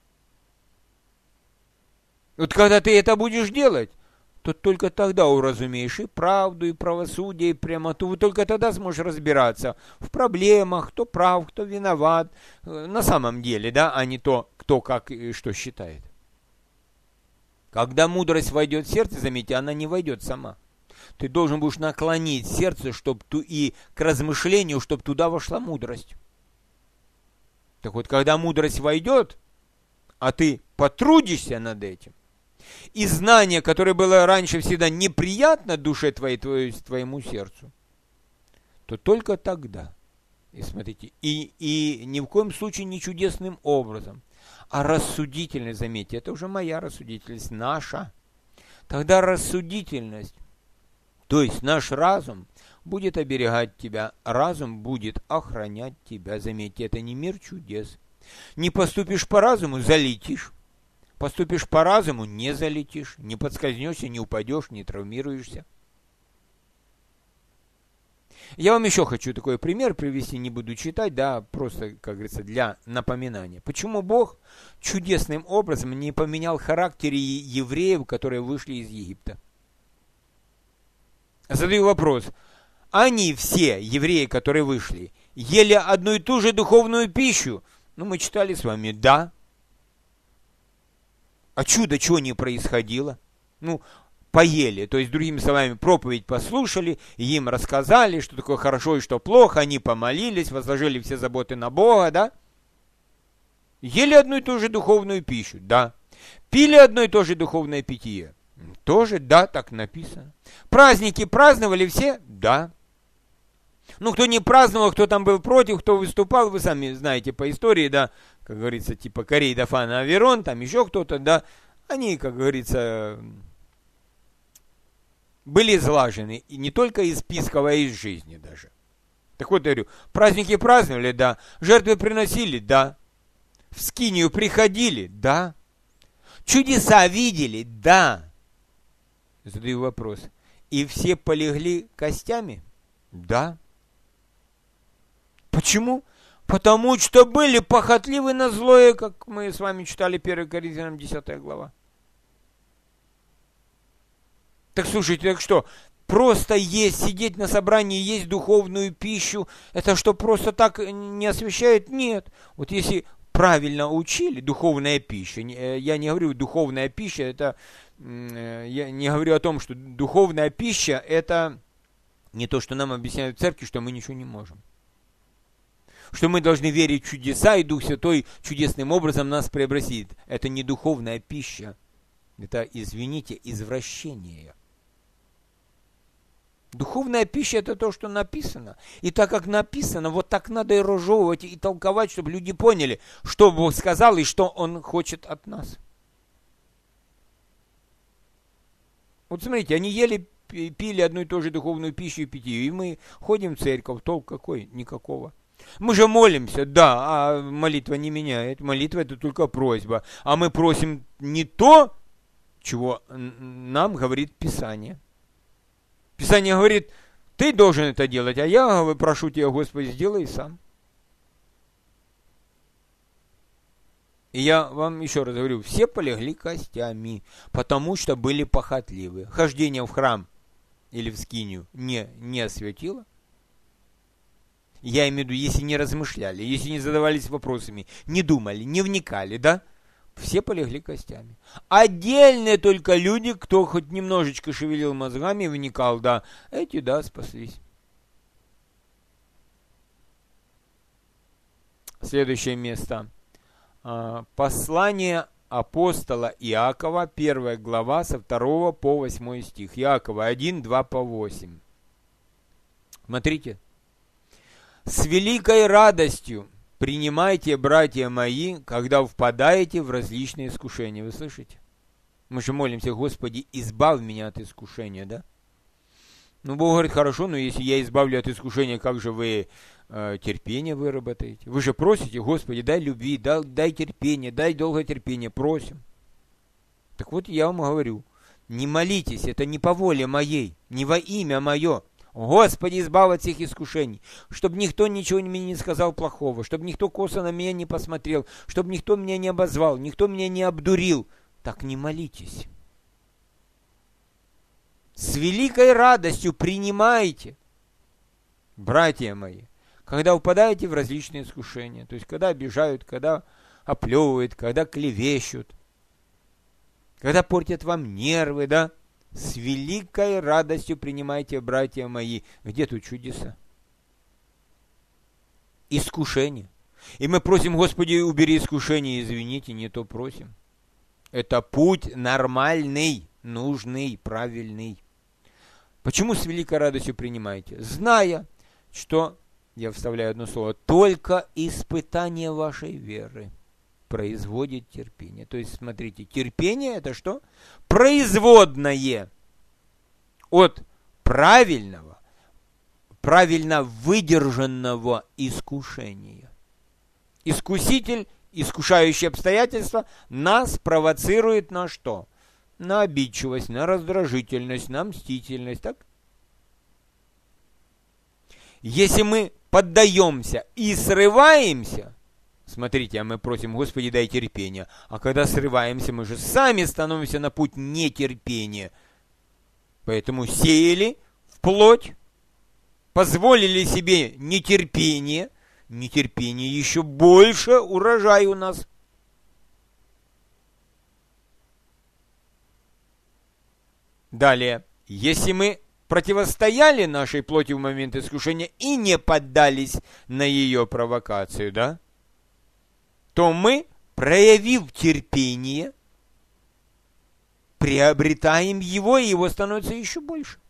Вот когда ты это будешь делать, то только тогда уразумеешь и правду, и правосудие, и прямоту. Вы только тогда сможешь разбираться в проблемах, кто прав, кто виноват. На самом деле, да, а не то, кто как и что считает. Когда мудрость войдет в сердце, заметьте, она не войдет сама. Ты должен будешь наклонить сердце, чтобы ту, и к размышлению, чтобы туда вошла мудрость. Так вот, когда мудрость войдет, а ты потрудишься над этим, и знание, которое было раньше всегда неприятно душе твоей, твоей, твоему сердцу, то только тогда, и смотрите, и, и ни в коем случае не чудесным образом, а рассудительность, заметьте, это уже моя рассудительность, наша. Тогда рассудительность, то есть наш разум, будет оберегать тебя, разум будет охранять тебя, заметьте, это не мир чудес. Не поступишь по разуму, залетишь. Поступишь по разуму, не залетишь, не подскользнешься, не упадешь, не травмируешься. Я вам еще хочу такой пример привести, не буду читать, да, просто, как говорится, для напоминания. Почему Бог чудесным образом не поменял характер евреев, которые вышли из Египта? Задаю вопрос. Они все, евреи, которые вышли, ели одну и ту же духовную пищу? Ну, мы читали с вами, да. А чудо чего не происходило? Ну, поели. То есть, другими словами, проповедь послушали, им рассказали, что такое хорошо и что плохо, они помолились, возложили все заботы на Бога, да? Ели одну и ту же духовную пищу, да. Пили одно и то же духовное питье. Тоже, да, так написано. Праздники праздновали все? Да. Ну, кто не праздновал, кто там был против, кто выступал, вы сами знаете по истории, да, как говорится, типа Корей, Дафан, Аверон, там еще кто-то, да, они, как говорится, были излажены, и не только из списков, а и из жизни даже. Так вот, я говорю, праздники праздновали, да, жертвы приносили, да, в скинию приходили, да, чудеса видели, да. Задаю вопрос. И все полегли костями? Да. Почему? Потому что были похотливы на злое, как мы с вами читали первое Коринфянам десятая глава. Так слушайте, так что, просто есть, сидеть на собрании, есть духовную пищу, это что, просто так не освящает? Нет. Вот если правильно учили, духовная пища, я не говорю духовная пища, это, я не говорю о том, что духовная пища, это не то, что нам объясняют в церкви, что мы ничего не можем. Что мы должны верить в чудеса, и Дух Святой чудесным образом нас преобразит. Это не духовная пища. Это, извините, извращение. Духовная пища – это то, что написано. И так как написано, вот так надо и разжевывать, и толковать, чтобы люди поняли, что Бог сказал и что Он хочет от нас. Вот смотрите, они ели, пили одну и ту же духовную пищу и питье, и мы ходим в церковь, толк какой? Никакого. Мы же молимся, да, а молитва не меняет. Молитва – это только просьба. А мы просим не то, чего нам говорит Писание. Писание говорит, ты должен это делать, а я прошу тебя, Господи, сделай сам. И я вам еще раз говорю, все полегли костями, потому что были похотливы. Хождение в храм или в скинию не, не осветило. Я имею в виду, если не размышляли, если не задавались вопросами, не думали, не вникали, да? Все полегли костями. Отдельные только люди, кто хоть немножечко шевелил мозгами, вникал, да, эти, да, спаслись. Следующее место. Послание апостола Иакова, первая глава, со второго по восьмой стих. Иакова один, два по восемь. Смотрите. «С великой радостью принимайте, братья мои, когда впадаете в различные искушения». Вы слышите? Мы же молимся, Господи, избавь меня от искушения, да? Ну, Бог говорит, хорошо, но если я избавлю от искушения, как же вы э, терпение выработаете? Вы же просите, Господи, дай любви, дай, дай терпение, дай долготерпение, просим. Так вот, я вам говорю, не молитесь, это не по воле моей, не во имя мое. Господи, избавь от всех искушений, чтобы никто ничего мне не сказал плохого, чтобы никто косо на меня не посмотрел, чтобы никто меня не обозвал, никто меня не обдурил. Так не молитесь. С великой радостью принимайте, братья мои, когда упадаете в различные искушения, то есть когда обижают, когда оплевывают, когда клевещут, когда портят вам нервы, да? С великой радостью принимайте, братья мои. Где тут чудеса? Искушение. И мы просим, Господи, убери искушение. Извините, не то просим. Это путь нормальный, нужный, правильный. Почему с великой радостью принимаете? Зная, что, я вставляю одно слово, только испытание вашей веры производит терпение. То есть, смотрите, терпение это что? Производное от правильного, правильно выдержанного искушения. Искуситель, искушающий обстоятельства, нас провоцирует на что? На обидчивость, на раздражительность, на мстительность. Так? Если мы поддаемся и срываемся, смотрите, а мы просим, Господи, дай терпения. А когда срываемся, мы же сами становимся на путь нетерпения. Поэтому сеяли в плоть, позволили себе нетерпение. Нетерпение еще больше урожай у нас. Далее. Если мы противостояли нашей плоти в момент искушения и не поддались на ее провокацию, да, то мы, проявив терпение, приобретаем его, и его становится еще больше.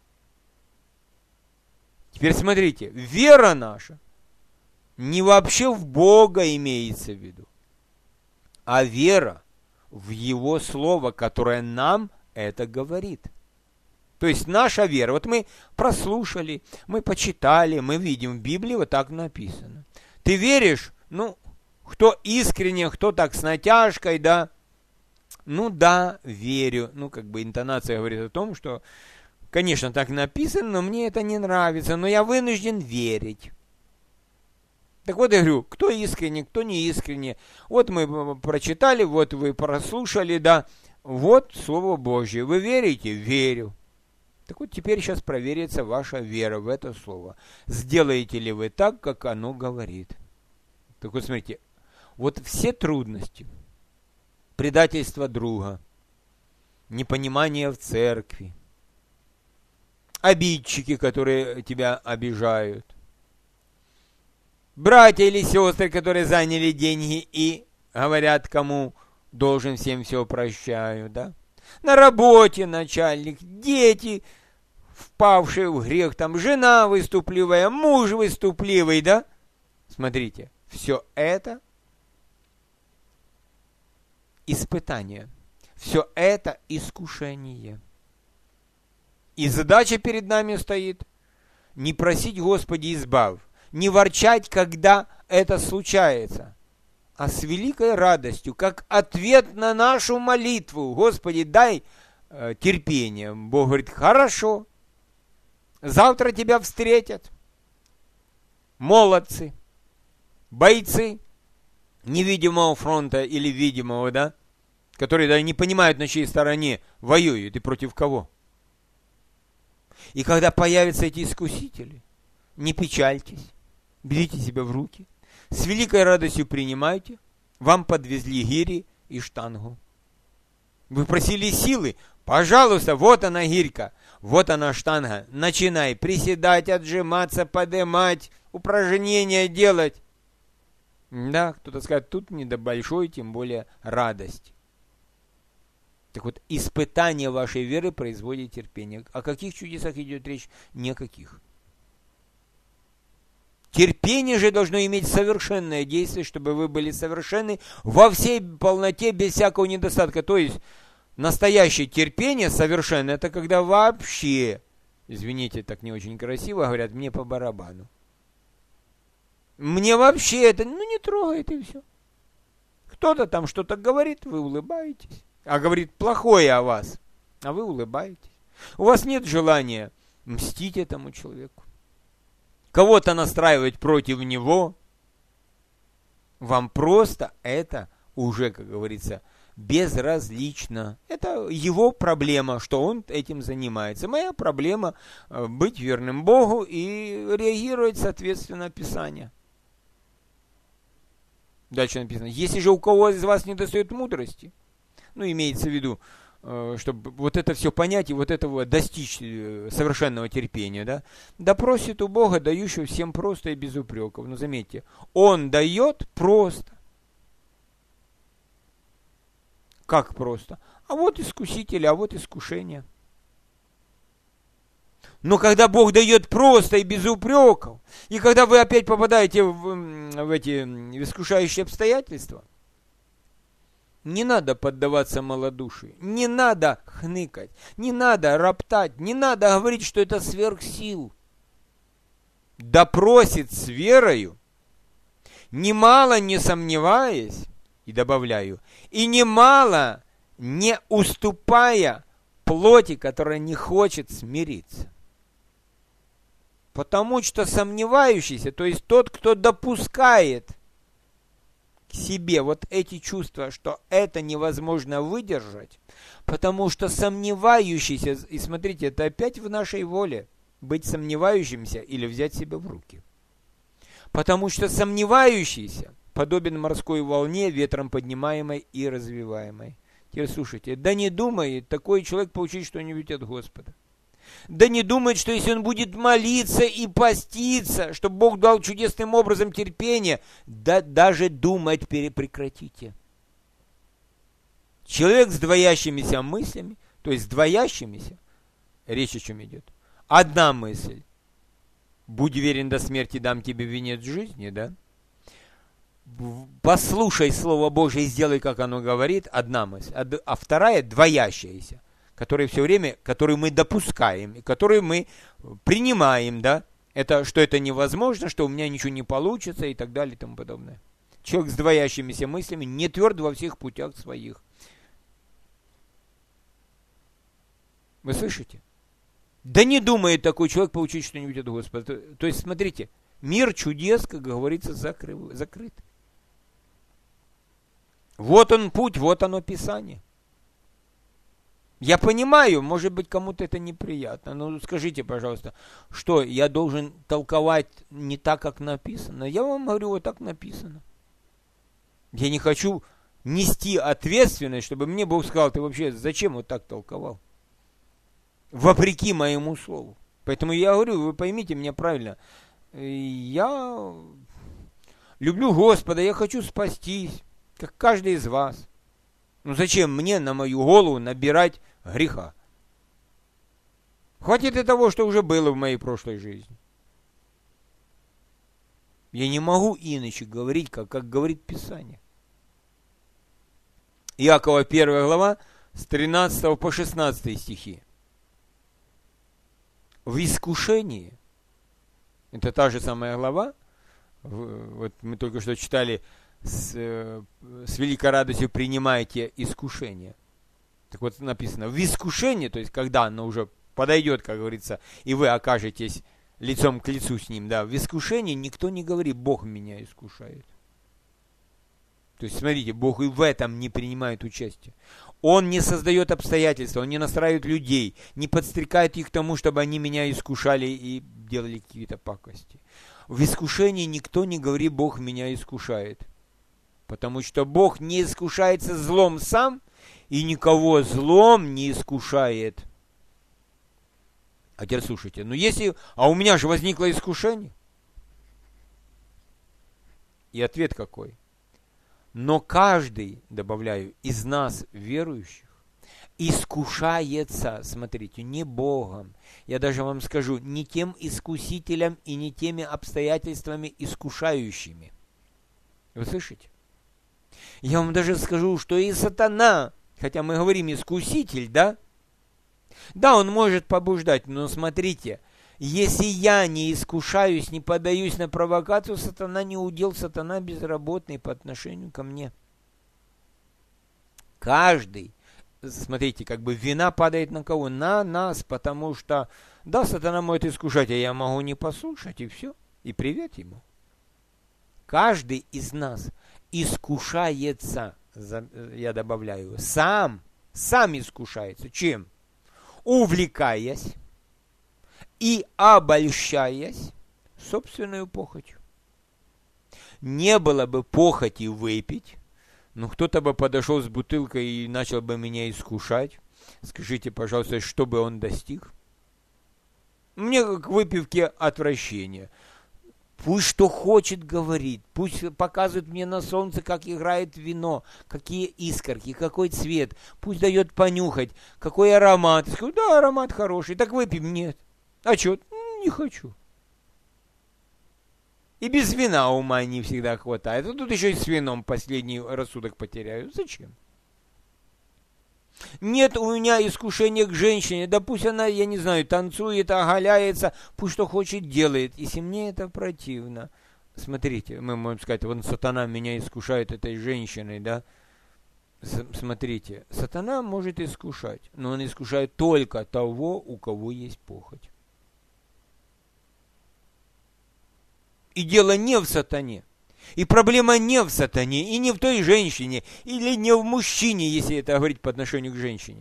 Теперь смотрите, вера наша не вообще в Бога имеется в виду, а вера в Его Слово, которое нам это говорит. То есть наша вера, вот мы прослушали, мы почитали, мы видим в Библии, вот так написано. Ты веришь? Ну, кто искренне, кто так с натяжкой, да? Ну да, верю. Ну, как бы интонация говорит о том, что, конечно, так написано, но мне это не нравится, но я вынужден верить. Так вот, я говорю, кто искренне, кто не искренне. Вот мы прочитали, вот вы прослушали, да, вот Слово Божье. Вы верите? Верю. Так вот, теперь сейчас проверится ваша вера в это Слово. Сделаете ли вы так, как оно говорит? Так вот, смотрите, вот все трудности, предательство друга, непонимание в церкви, обидчики, которые тебя обижают, братья или сестры, которые заняли деньги и говорят, кому должен, всем все прощаю, да? На работе начальник, дети, впавшие в грех, там жена выступливая, муж выступливый, да? Смотрите, все это испытание, все это искушение. И задача перед нами стоит не просить Господи избавь, не ворчать, когда это случается, а с великой радостью, как ответ на нашу молитву, Господи, дай э, терпение. Бог говорит, хорошо, завтра тебя встретят молодцы, бойцы невидимого фронта или видимого, да, которые даже не понимают, на чьей стороне воюют и против кого. И когда появятся эти искусители, не печальтесь, берите себя в руки, с великой радостью принимайте, вам подвезли гири и штангу. Вы просили силы, пожалуйста, вот она гирька, вот она штанга, начинай приседать, отжиматься, поднимать, упражнения делать. Да, кто-то скажет, тут не до большой, тем более радость. Так вот, испытание вашей веры производит терпение. О каких чудесах идет речь? Никаких. Терпение же должно иметь совершенное действие, чтобы вы были совершенны во всей полноте, без всякого недостатка. То есть, настоящее терпение совершенное, это когда вообще, извините, так не очень красиво говорят, мне по барабану. Мне вообще это, ну, не трогает, и все. Кто-то там что-то говорит, вы улыбаетесь. А говорит плохое о вас, а вы улыбаетесь. У вас нет желания мстить этому человеку, кого-то настраивать против него. Вам просто это уже, как говорится, безразлично. Это его проблема, что он этим занимается. Моя проблема быть верным Богу и реагировать соответственно Писанию. Дальше написано, если же у кого из вас недостает мудрости, ну, имеется в виду, чтобы вот это все понять и вот этого достичь совершенного терпения, да, да просит у Бога, дающего всем просто и без упреков. Но заметьте, Он дает просто. Как просто? А вот искуситель, а вот искушение. Но когда Бог дает просто и без упреков, и когда вы опять попадаете в, в эти в искушающие обстоятельства, не надо поддаваться малодушию, не надо хныкать, не надо роптать, не надо говорить, что это сверх сил. Да просит с верою, немало не сомневаясь, и добавляю, и немало не уступая плоти, которая не хочет смириться. Потому что сомневающийся, то есть тот, кто допускает к себе вот эти чувства, что это невозможно выдержать, потому что сомневающийся, и смотрите, это опять в нашей воле, быть сомневающимся или взять себя в руки. Потому что сомневающийся подобен морской волне, ветром поднимаемой и развиваемой. Теперь слушайте, да не думает такой человек получить что-нибудь от Господа. Да не думает, что если он будет молиться и поститься, чтобы Бог дал чудесным образом терпение, да даже думать перепрекратите. Человек с двоящимися мыслями, то есть с двоящимися, речь о чем идет. Одна мысль. Будь верен до смерти, дам тебе венец жизни, да? Послушай Слово Божие и сделай, как оно говорит, одна мысль. А вторая двоящаяся, которую все время, которую мы допускаем, и которую мы принимаем, да? Это, что это невозможно, что у меня ничего не получится и так далее и тому подобное. Человек с двоящимися мыслями не тверд во всех путях своих. Вы слышите? Да не думает такой человек получить что-нибудь от Господа. То есть, смотрите, мир чудес, как говорится, закрыт. закрыт. Вот он путь, вот оно Писание. Я понимаю, может быть, кому-то это неприятно. Но скажите, пожалуйста, что, я должен толковать не так, как написано? Я вам говорю, вот так написано. Я не хочу нести ответственность, чтобы мне Бог сказал, ты вообще зачем вот так толковал? Вопреки моему слову. Поэтому я говорю, вы поймите меня правильно, я люблю Господа, я хочу спастись, как каждый из вас. Ну зачем мне на мою голову набирать греха? Хватит и того, что уже было в моей прошлой жизни. Я не могу иначе говорить, как, как говорит Писание. Иакова первая глава, с тринадцатого по шестнадцатый стихи. В искушении, это та же самая глава, вот мы только что читали, с, с великой радостью принимайте искушение. Так вот написано, в искушении, то есть когда оно уже подойдет, как говорится, и вы окажетесь лицом к лицу с ним, да, в искушении никто не говорит, Бог меня искушает. То есть, смотрите, Бог и в этом не принимает участие. Он не создает обстоятельства, Он не настраивает людей, не подстрекает их к тому, чтобы они меня искушали и делали какие-то пакости. В искушении никто не говорит, Бог меня искушает. Потому что Бог не искушается злом сам, и никого злом не искушает. А теперь слушайте, ну если... А у меня же возникло искушение. И ответ какой? Но каждый, добавляю, из нас, верующих, искушается, смотрите, не Богом. Я даже вам скажу, не тем искусителем и не теми обстоятельствами искушающими. Вы слышите? Я вам даже скажу, что и сатана, хотя мы говорим искуситель, да? Да, он может побуждать, но смотрите, если я не искушаюсь, не поддаюсь на провокацию, сатана не удел, сатана безработный по отношению ко мне. Каждый, смотрите, как бы вина падает на кого? На нас, потому что, да, сатана может искушать, а я могу не послушать, и все, и привет ему. Каждый из нас искушается, я добавляю, сам, сам искушается. Чем? Увлекаясь и обольщаясь собственную похотью. Не было бы похоти выпить, но кто-то бы подошел с бутылкой и начал бы меня искушать. Скажите, пожалуйста, что бы он достиг? Мне к выпивке отвращение. Пусть что хочет говорит, пусть показывает мне на солнце, как играет вино, какие искорки, какой цвет, пусть дает понюхать, какой аромат. Я скажу, да, аромат хороший, так выпьем, нет. А что? Не хочу. И без вина ума не всегда хватает. А тут еще и с вином последний рассудок потеряю. Зачем? Нет у меня искушения к женщине. Да пусть она, я не знаю, танцует, оголяется, пусть что хочет делает. Если мне это противно. Смотрите, мы можем сказать, вон сатана меня искушает этой женщиной, да? Смотрите, сатана может искушать, но он искушает только того, у кого есть похоть. И дело не в сатане. И проблема не в сатане, и не в той женщине, или не в мужчине, если это говорить по отношению к женщине.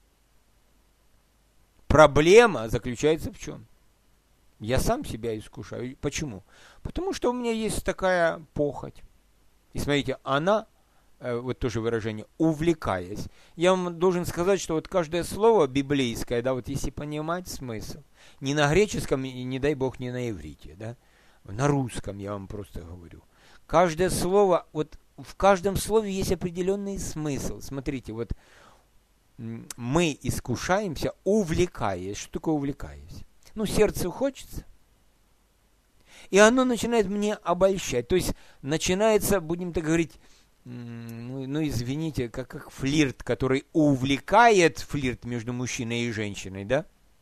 Проблема заключается в чем? Я сам себя искушаю. Почему? Потому что у меня есть такая похоть. И смотрите, она вот тоже выражение, увлекаясь. Я вам должен сказать, что вот каждое слово библейское, да, вот если понимать смысл, не на греческом, и не дай бог, не на иврите, да, на русском я вам просто говорю. Каждое слово, вот в каждом слове есть определенный смысл. Смотрите, вот мы искушаемся, увлекаясь. Что такое увлекаясь? Ну, сердцу хочется. И оно начинает мне обольщать. То есть начинается, будем так говорить, ну, ну извините, как, как флирт, который увлекает, флирт между мужчиной и женщиной, да?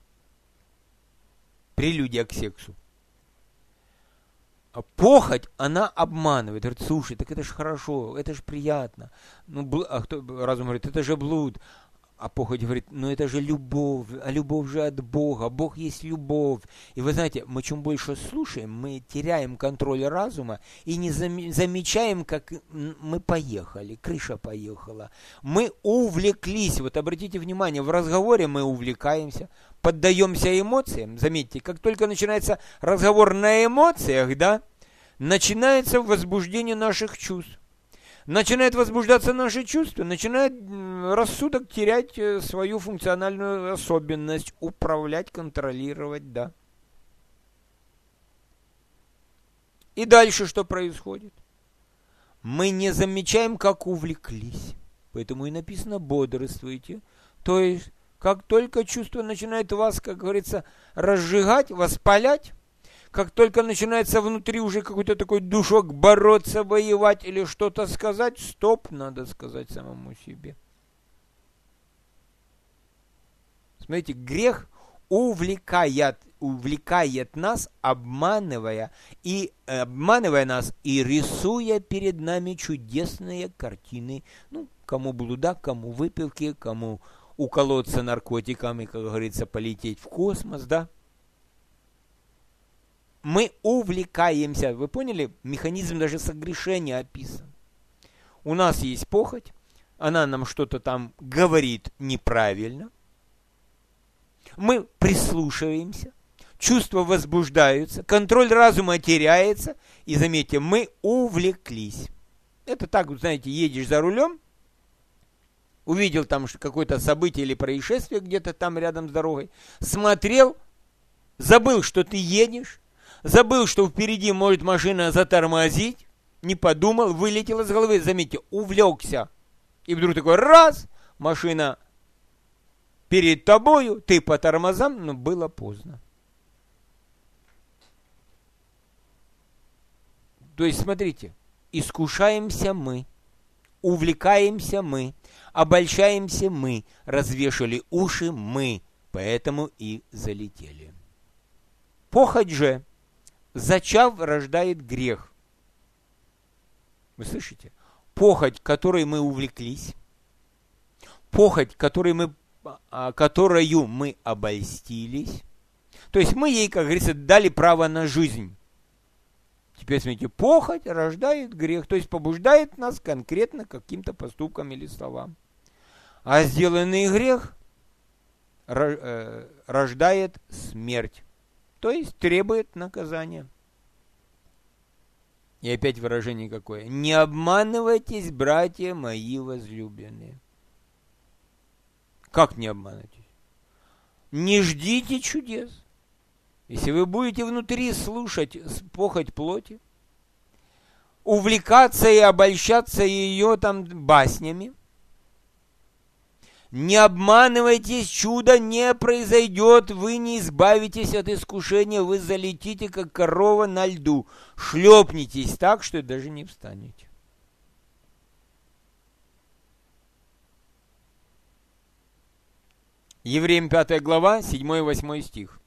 Прелюдия к сексу. Похоть, она обманывает. Говорит, слушай, так это же хорошо, это же приятно. Ну, бл... а кто... разум говорит, это же блуд. А похоть говорит, ну это же любовь, а любовь же от Бога, Бог есть любовь. И вы знаете, мы чем больше слушаем, мы теряем контроль разума и не замечаем, как мы поехали, крыша поехала. Мы увлеклись, вот обратите внимание, в разговоре мы увлекаемся, поддаемся эмоциям. Заметьте, как только начинается разговор на эмоциях, да, начинается возбуждение наших чувств. Начинает возбуждаться наши чувства, начинает рассудок терять свою функциональную особенность, управлять, контролировать, да. И дальше что происходит? Мы не замечаем, как увлеклись. Поэтому и написано «бодрствуйте». То есть, как только чувство начинает вас, как говорится, разжигать, воспалять, как только начинается внутри уже какой-то такой душок бороться, воевать или что-то сказать, стоп, надо сказать самому себе. Смотрите, грех увлекает, увлекает нас, обманывая, и, обманывая нас и рисуя перед нами чудесные картины. Ну, кому блуда, кому выпивки, кому уколоться наркотиками, как говорится, полететь в космос, да? Мы увлекаемся. Вы поняли? Механизм даже согрешения описан. У нас есть похоть, она нам что-то там говорит неправильно. Мы прислушиваемся, чувства возбуждаются, контроль разума теряется, и, заметьте, мы увлеклись. Это так, знаете, едешь за рулем, увидел там какое-то событие или происшествие где-то там рядом с дорогой, смотрел, забыл, что ты едешь, забыл, что впереди может машина затормозить, не подумал, вылетел из головы, заметьте, увлекся. И вдруг такой раз, машина перед тобою, ты по тормозам, но было поздно. То есть, смотрите, искушаемся мы, увлекаемся мы, обольщаемся мы, развешали уши мы, поэтому и залетели. Похоть же, зачав, рождает грех. Вы слышите? Похоть, которой мы увлеклись, похоть, которой мы, которою мы обольстились, то есть мы ей, как говорится, дали право на жизнь. Теперь смотрите, похоть рождает грех, то есть побуждает нас конкретно к каким-то поступкам или словам. А сделанный грех рождает смерть, то есть требует наказания. И опять выражение какое? Не обманывайтесь, братья мои возлюбленные. Как не обманывайтесь? Не ждите чудес. Если вы будете внутри слушать похоть плоти, увлекаться и обольщаться ее там баснями, не обманывайтесь, чудо не произойдет, вы не избавитесь от искушения, вы залетите, как корова на льду, шлепнетесь так, что даже не встанете. Евреям пятая глава, седьмой-восьмой стих.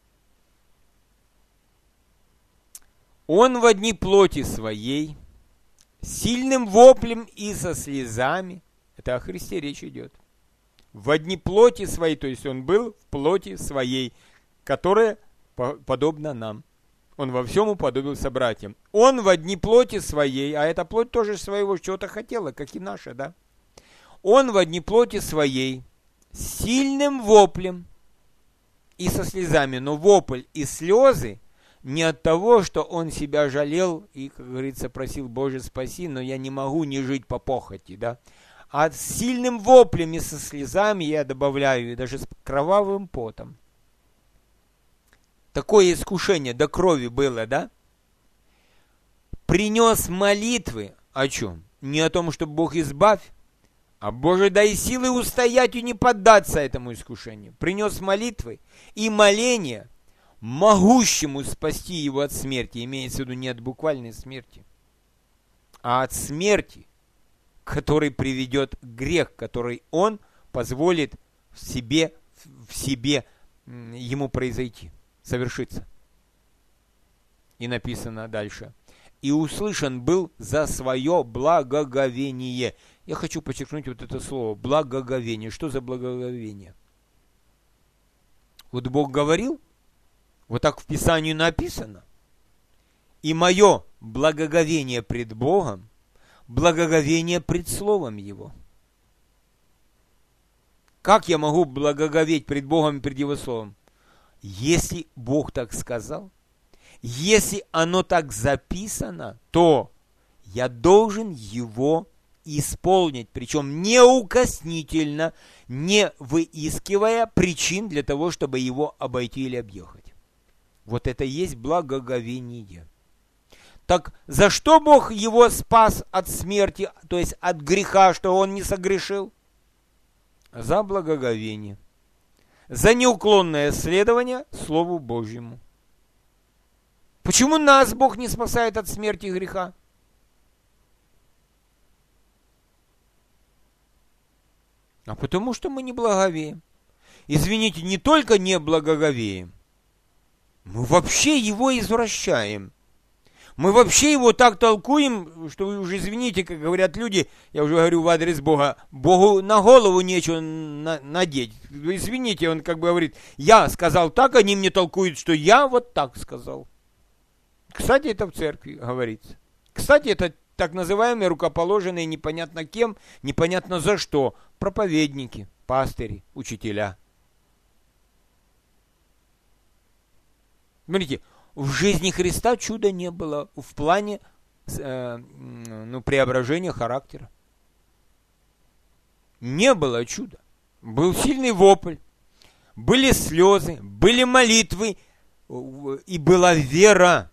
Он во дни плоти своей, сильным воплем и со слезами, это о Христе речь идет, во дни плоти своей, то есть он был в плоти своей, которая подобна нам. Он во всем уподобился братьям. Он во дни плоти своей, а эта плоть тоже своего чего-то хотела, как и наша, да? Он во дни плоти своей, сильным воплем и со слезами, но вопль и слезы не от того, что он себя жалел и, как говорится, просил: Боже, спаси, но я не могу не жить по похоти, да? А с сильным воплем и со слезами, я добавляю, и даже с кровавым потом. Такое искушение до крови было, да? Принес молитвы о чем? Не о том, чтобы Бог избавь, а Боже, дай силы устоять и не поддаться этому искушению. Принес молитвы и моления могущему спасти его от смерти. Имеется в виду не от буквальной смерти, а от смерти, который приведет грех, который он позволит в себе, в себе ему произойти, совершиться. И написано дальше: и услышан был за свое благоговение. Я хочу подчеркнуть вот это слово благоговение. Что за благоговение? Вот Бог говорил, вот так в Писании написано. И мое благоговение пред Богом, благоговение пред Словом Его. Как я могу благоговеть пред Богом и пред Его Словом? Если Бог так сказал, если оно так записано, то я должен его исполнить, причем неукоснительно, не выискивая причин для того, чтобы его обойти или объехать. Вот это и есть благоговение. Так за что Бог его спас от смерти, то есть от греха, что он не согрешил? За благоговение. За неуклонное следование Слову Божьему. Почему нас Бог не спасает от смерти и греха? А потому что мы не благоговеем. Извините, не только не благоговеем, мы вообще его извращаем. Мы вообще его так толкуем, что вы уже извините, как говорят люди, я уже говорю в адрес Бога, Богу на голову нечего на- надеть. Вы извините, он как бы говорит: я сказал так, они мне толкуют, что я вот так сказал. Кстати, это в церкви говорится. Кстати, это так называемые рукоположенные непонятно кем, непонятно за что, проповедники, пастыри, учителя. Смотрите, в жизни Христа чуда не было в плане э, ну, преображения характера. Не было чуда. Был сильный вопль, были слезы, были молитвы, и была вера.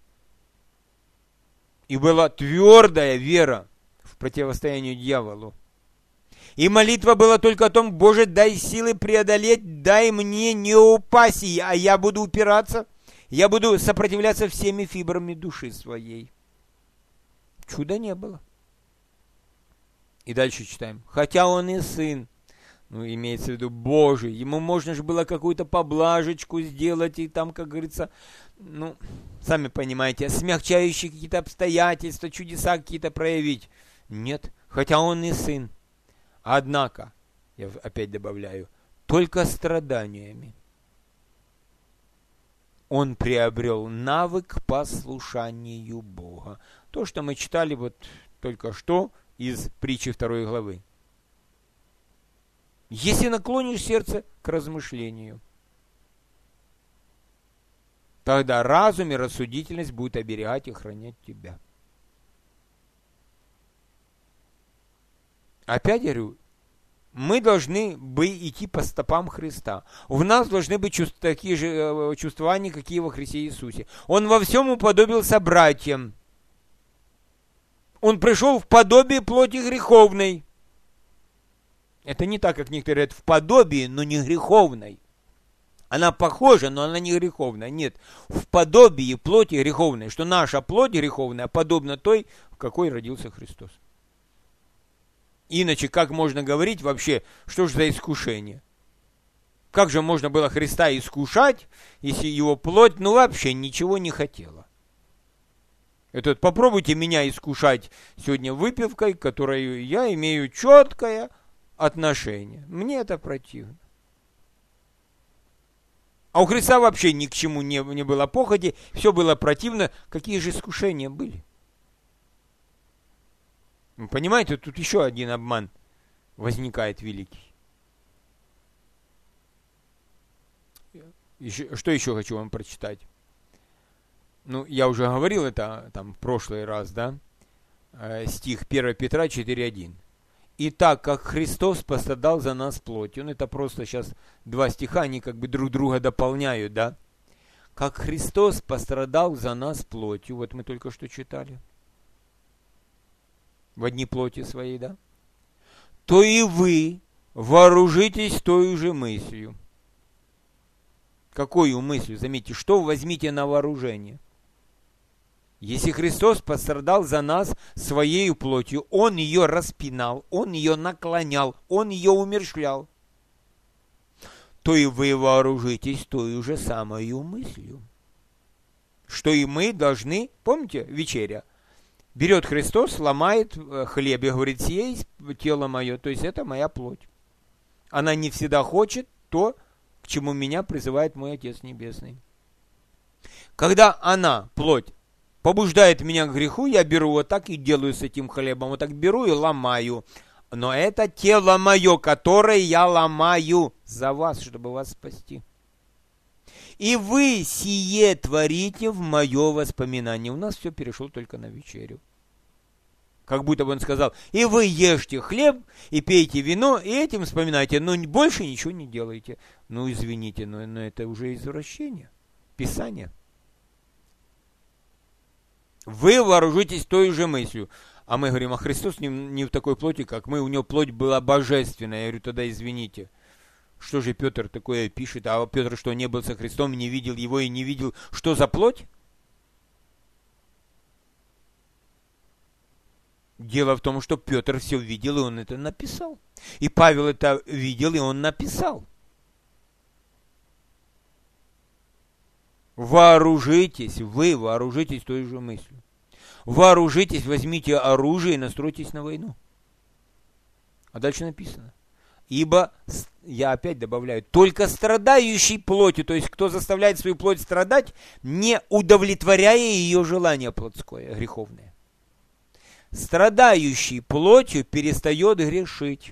И была твердая вера в противостоянии дьяволу. И молитва была только о том: Боже, дай силы преодолеть, дай мне не упасть, а я буду упираться, я буду сопротивляться всеми фибрами души своей. Чуда не было. И дальше читаем. Хотя он и сын, ну, имеется в виду Божий, ему можно же было какую-то поблажечку сделать, и там, как говорится, ну, сами понимаете, смягчающие какие-то обстоятельства, чудеса какие-то проявить. Нет, хотя он и сын. Однако, я опять добавляю, только страданиями он приобрел навык послушанию Бога. То, что мы читали вот только что из притчи второй главы. Если наклонишь сердце к размышлению, тогда разум и рассудительность будут оберегать и хранять тебя. Опять говорю, мы должны бы идти по стопам Христа. В нас должны быть чувств, такие же чувствования, какие во Христе Иисусе. Он во всем уподобился братьям. Он пришел в подобие плоти греховной. Это не так, как некоторые говорят, в подобии, но не греховной. Она похожа, но она не греховная. Нет, в подобии плоти греховной, что наша плоть греховная подобна той, в какой родился Христос. Иначе как можно говорить вообще, что же за искушение? Как же можно было Христа искушать, если его плоть, ну, вообще ничего не хотела? Это вот попробуйте меня искушать сегодня выпивкой, к которой я имею четкое отношение. Мне это противно. А у Христа вообще ни к чему не, не было похоти, все было противно. Какие же искушения были? Вы понимаете, тут еще один обман возникает великий. Еще, что еще хочу вам прочитать? ну, я уже говорил это там в прошлый раз, да, стих первое Петра четыре один. И так как Христос пострадал за нас плотью, ну это просто сейчас два стиха, они как бы друг друга дополняют, да. Как Христос пострадал за нас плотью, вот мы только что читали, в одни плоти своей, да, то и вы вооружитесь той же мыслью. Какой мыслью? Заметьте, что возьмите на вооружение? Если Христос пострадал за нас своей плотью, Он ее распинал, Он ее наклонял, Он ее умерщвлял, то и вы вооружитесь той же самой мыслью. Что и мы должны, помните, вечеря, берет Христос, ломает хлеб и говорит, сие есть тело мое, то есть это моя плоть. Она не всегда хочет то, к чему меня призывает мой Отец Небесный. Когда она, плоть, побуждает меня к греху, я беру вот так и делаю с этим хлебом. Вот так беру и ломаю. Но это тело мое, которое я ломаю за вас, чтобы вас спасти. И вы сие творите в мое воспоминание. У нас все перешло только на вечерю. Как будто бы он сказал, и вы ешьте хлеб, и пейте вино, и этим вспоминайте, но больше ничего не делайте. Ну, извините, но, но это уже извращение. Писание. Вы вооружитесь той же мыслью. А мы говорим, а Христос не, не в такой плоти, как мы. У него плоть была божественная. Я говорю, тогда извините. Что же Петр такое пишет? А Петр что, не был со Христом, не видел его и не видел, что за плоть? Дело в том, что Петр все видел, и он это написал. И Павел это видел, и он написал. Вооружитесь, вы вооружитесь той же мыслью. Вооружитесь, возьмите оружие и настройтесь на войну. А дальше написано. Ибо, я опять добавляю, только страдающий плотью, то есть кто заставляет свою плоть страдать, не удовлетворяя ее желание плотское, греховное. Страдающий плотью перестает грешить.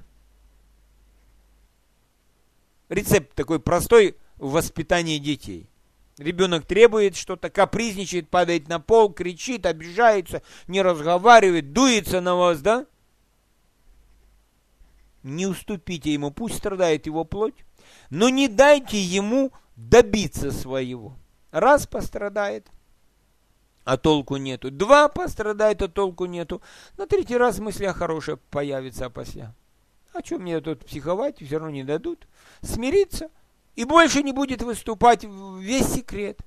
Рецепт такой простой в воспитании детей. Ребенок требует что-то, капризничает, падает на пол, кричит, обижается, не разговаривает, дуется на вас, да? Не уступите ему, пусть страдает его плоть, но не дайте ему добиться своего. Раз пострадает, а толку нету. Два пострадает, а толку нету. На третий раз мысля хорошая появится опосля. А что мне тут психовать, все равно не дадут. Смириться. И больше не будет выступать весь секрет.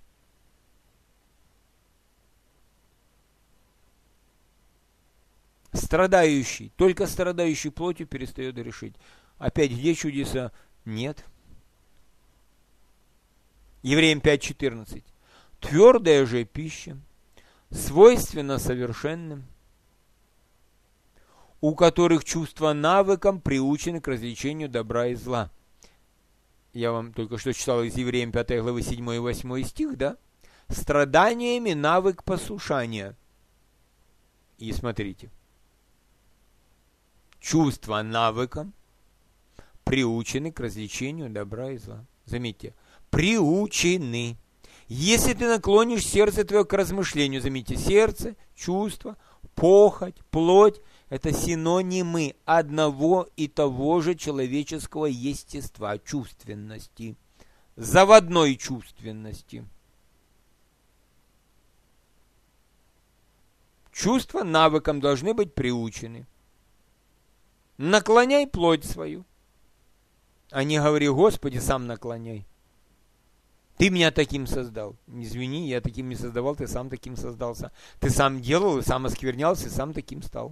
Страдающий, только страдающий плотью перестает грешить. Опять, где чудеса? Нет. Евреям пять четырнадцать. Твердая же пища, свойственна совершенным, у которых чувства навыком приучены к развлечению добра и зла. Я вам только что читал из Евреям пятой главы седьмой и восьмой стих, да? Страданиями навык послушания. И смотрите. Чувства навыком приучены к развлечению добра и зла. Заметьте, приучены. Если ты наклонишь сердце твое к размышлению, заметьте, сердце, чувство, похоть, плоть – это синонимы одного и того же человеческого естества, чувственности, заводной чувственности. Чувства навыкам должны быть приучены. Наклоняй плоть свою, а не говори, Господи, сам наклоняй. Ты меня таким создал. Извини, я таким не создавал, ты сам таким создался. Ты сам делал, сам осквернялся, сам таким стал.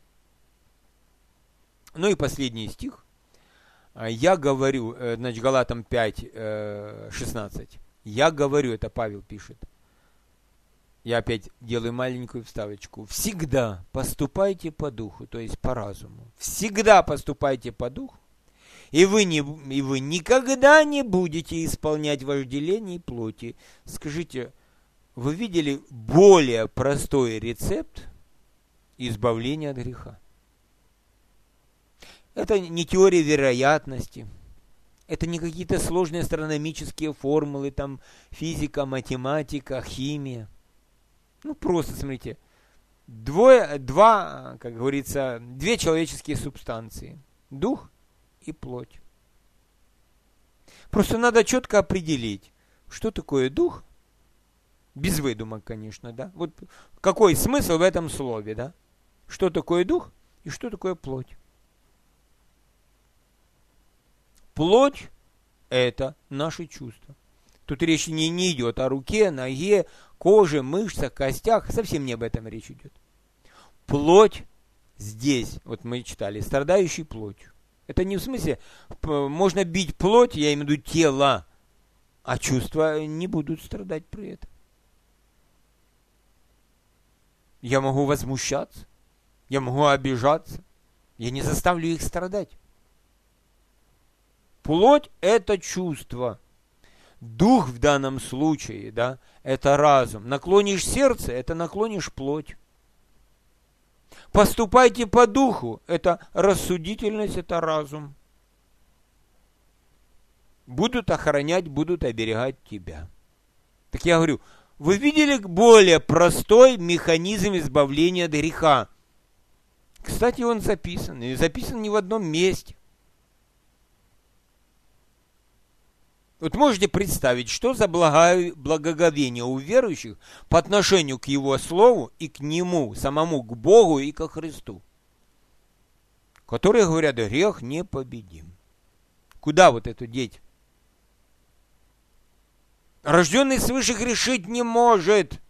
Ну и последний стих. Я говорю, значит, Галатам пять шестнадцать. Я говорю, это Павел пишет. Я опять делаю маленькую вставочку. Всегда поступайте по духу, то есть по разуму. Всегда поступайте по духу. И вы, не, и вы никогда не будете исполнять вожделение плоти. Скажите, вы видели более простой рецепт избавления от греха? Это не теория вероятности. Это не какие-то сложные астрономические формулы, там физика, математика, химия. Ну, просто, смотрите, двое, два, как говорится, две человеческие субстанции. Дух и плоть. Просто надо четко определить, что такое дух, без выдумок, конечно, да. Вот какой смысл в этом слове, да? Что такое дух и что такое плоть? Плоть – это наши чувства. Тут речь не, не идет о руке, ноге, коже, мышцах, костях. Совсем не об этом речь идет. Плоть здесь, вот мы читали, страдающий плотью. Это не в смысле, можно бить плоть, я имею в виду тело, а чувства не будут страдать при этом. Я могу возмущаться, я могу обижаться, я не заставлю их страдать. Плоть – это чувство. Дух в данном случае, да, это разум. Наклонишь сердце – это наклонишь плоть. Поступайте по духу – это рассудительность, это разум. Будут охранять, будут оберегать тебя. Так я говорю, вы видели более простой механизм избавления от греха? Кстати, он записан, и записан не в одном месте. Вот можете представить, что за благоговение у верующих по отношению к Его Слову и к Нему, самому, к Богу и ко Христу, которые говорят, грех непобедим. Куда вот это деть? Рожденный свыше грешить не может.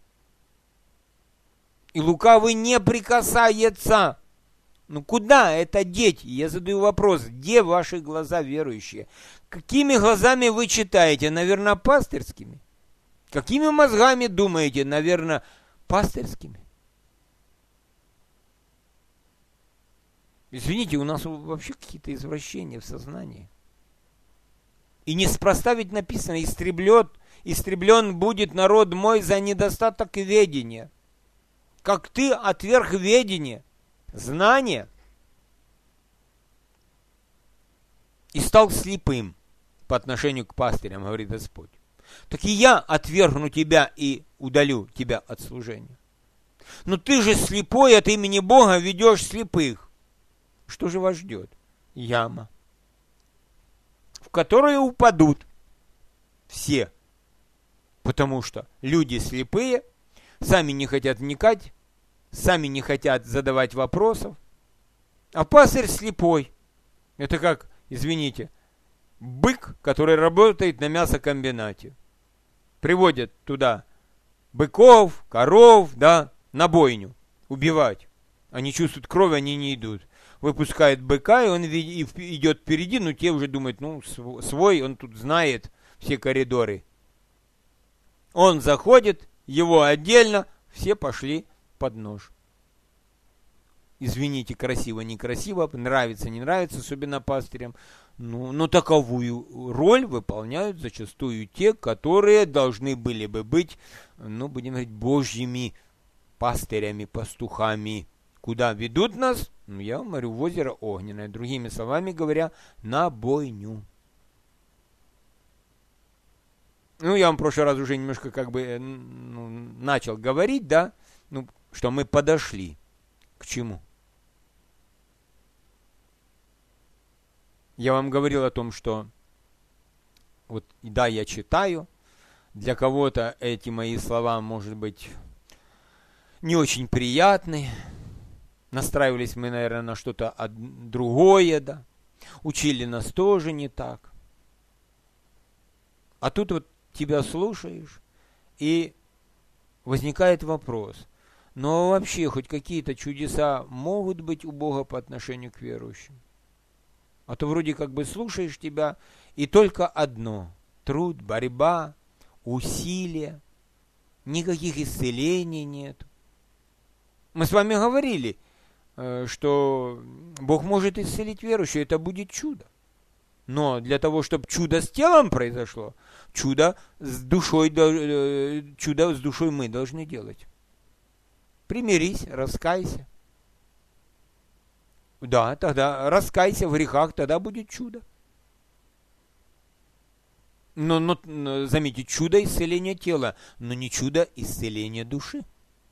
И лукавый не прикасается. Ну куда это деть? Я задаю вопрос, где ваши глаза верующие? Какими глазами вы читаете? Наверное, пастырскими. Какими мозгами думаете? Наверное, пастырскими. Извините, у нас вообще какие-то извращения в сознании. И неспроста ведь написано, истреблет, истреблен будет народ мой за недостаток ведения. Как ты отверг ведение, знание, и стал слепым по отношению к пастырям, говорит Господь. Так и я отвергну тебя и удалю тебя от служения. Но ты же слепой, от имени Бога ведешь слепых. Что же вас ждет? Яма, в которую упадут все. Потому что люди слепые, сами не хотят вникать, сами не хотят задавать вопросов. А пастырь слепой. Это как, извините, бык, который работает на мясокомбинате. Приводят туда быков, коров, да, на бойню убивать. Они чувствуют кровь, они не идут. Выпускает быка, и он идет впереди, но те уже думают, ну, свой, он тут знает все коридоры. Он заходит, его отдельно, все пошли под нож. Извините, красиво, некрасиво, нравится, не нравится, особенно пастырям. Ну, но таковую роль выполняют зачастую те, которые должны были бы быть, ну, будем говорить, божьими пастырями, пастухами. Куда ведут нас? Ну, я вам говорю, в озеро Огненное. Другими словами говоря, на бойню. Ну, я вам в прошлый раз уже немножко как бы ну, начал говорить, да, ну, что мы подошли к чему? Я вам говорил о том, что вот, да, я читаю, для кого-то эти мои слова, может быть, не очень приятны. Настраивались мы, наверное, на что-то другое, да. Учили нас тоже не так. А тут вот тебя слушаешь, и возникает вопрос. Но вообще хоть какие-то чудеса могут быть у Бога по отношению к верующим? А то вроде как бы слушаешь тебя, и только одно. Труд, борьба, усилия. Никаких исцелений нет. Мы с вами говорили, что Бог может исцелить верующего, это будет чудо. Но для того, чтобы чудо с телом произошло, чудо с душой, чудо с душой мы должны делать. Примирись, раскайся. Да, тогда раскайся в грехах, тогда будет чудо. Но, но заметьте, чудо исцеления тела, но не чудо исцеления души.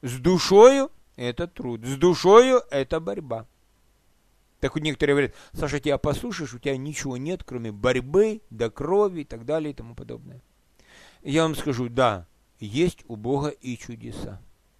С душою это труд, с душою это борьба. Так вот некоторые говорят: Саша, тебя послушаешь, у тебя ничего нет, кроме борьбы, до крови и так далее и тому подобное. И я вам скажу: да, есть у Бога и чудеса.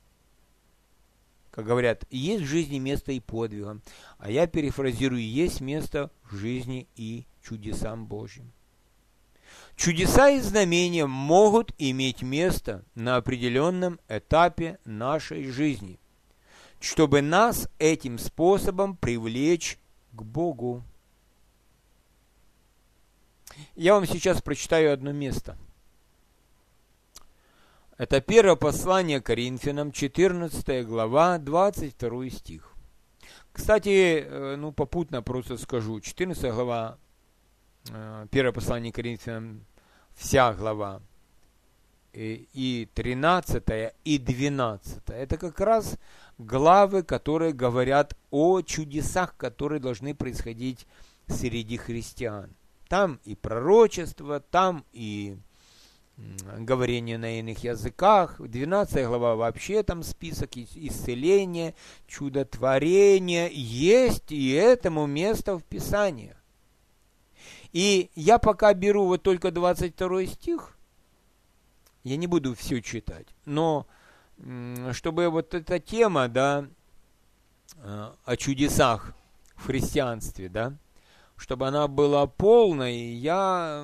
Как говорят, есть в жизни место и подвигам. А я перефразирую: есть место в жизни и чудесам Божьим. Чудеса и знамения могут иметь место на определенном этапе нашей жизни, чтобы нас этим способом привлечь к Богу. Я вам сейчас прочитаю одно место. Это первое послание Коринфянам, четырнадцатая глава, двадцать второй стих. Кстати, ну попутно просто скажу, четырнадцатая глава, первое послание Коринфянам, вся глава, и тринадцатая, и двенадцатая. Это как раз главы, которые говорят о чудесах, которые должны происходить среди христиан. Там и пророчество, там и говорение на иных языках. двенадцатая глава вообще там список исцеления, чудотворения. Есть и этому место в Писании. И я пока беру вот только двадцать второй стих, я не буду все читать, но чтобы вот эта тема, да, о чудесах в христианстве, да, чтобы она была полной, я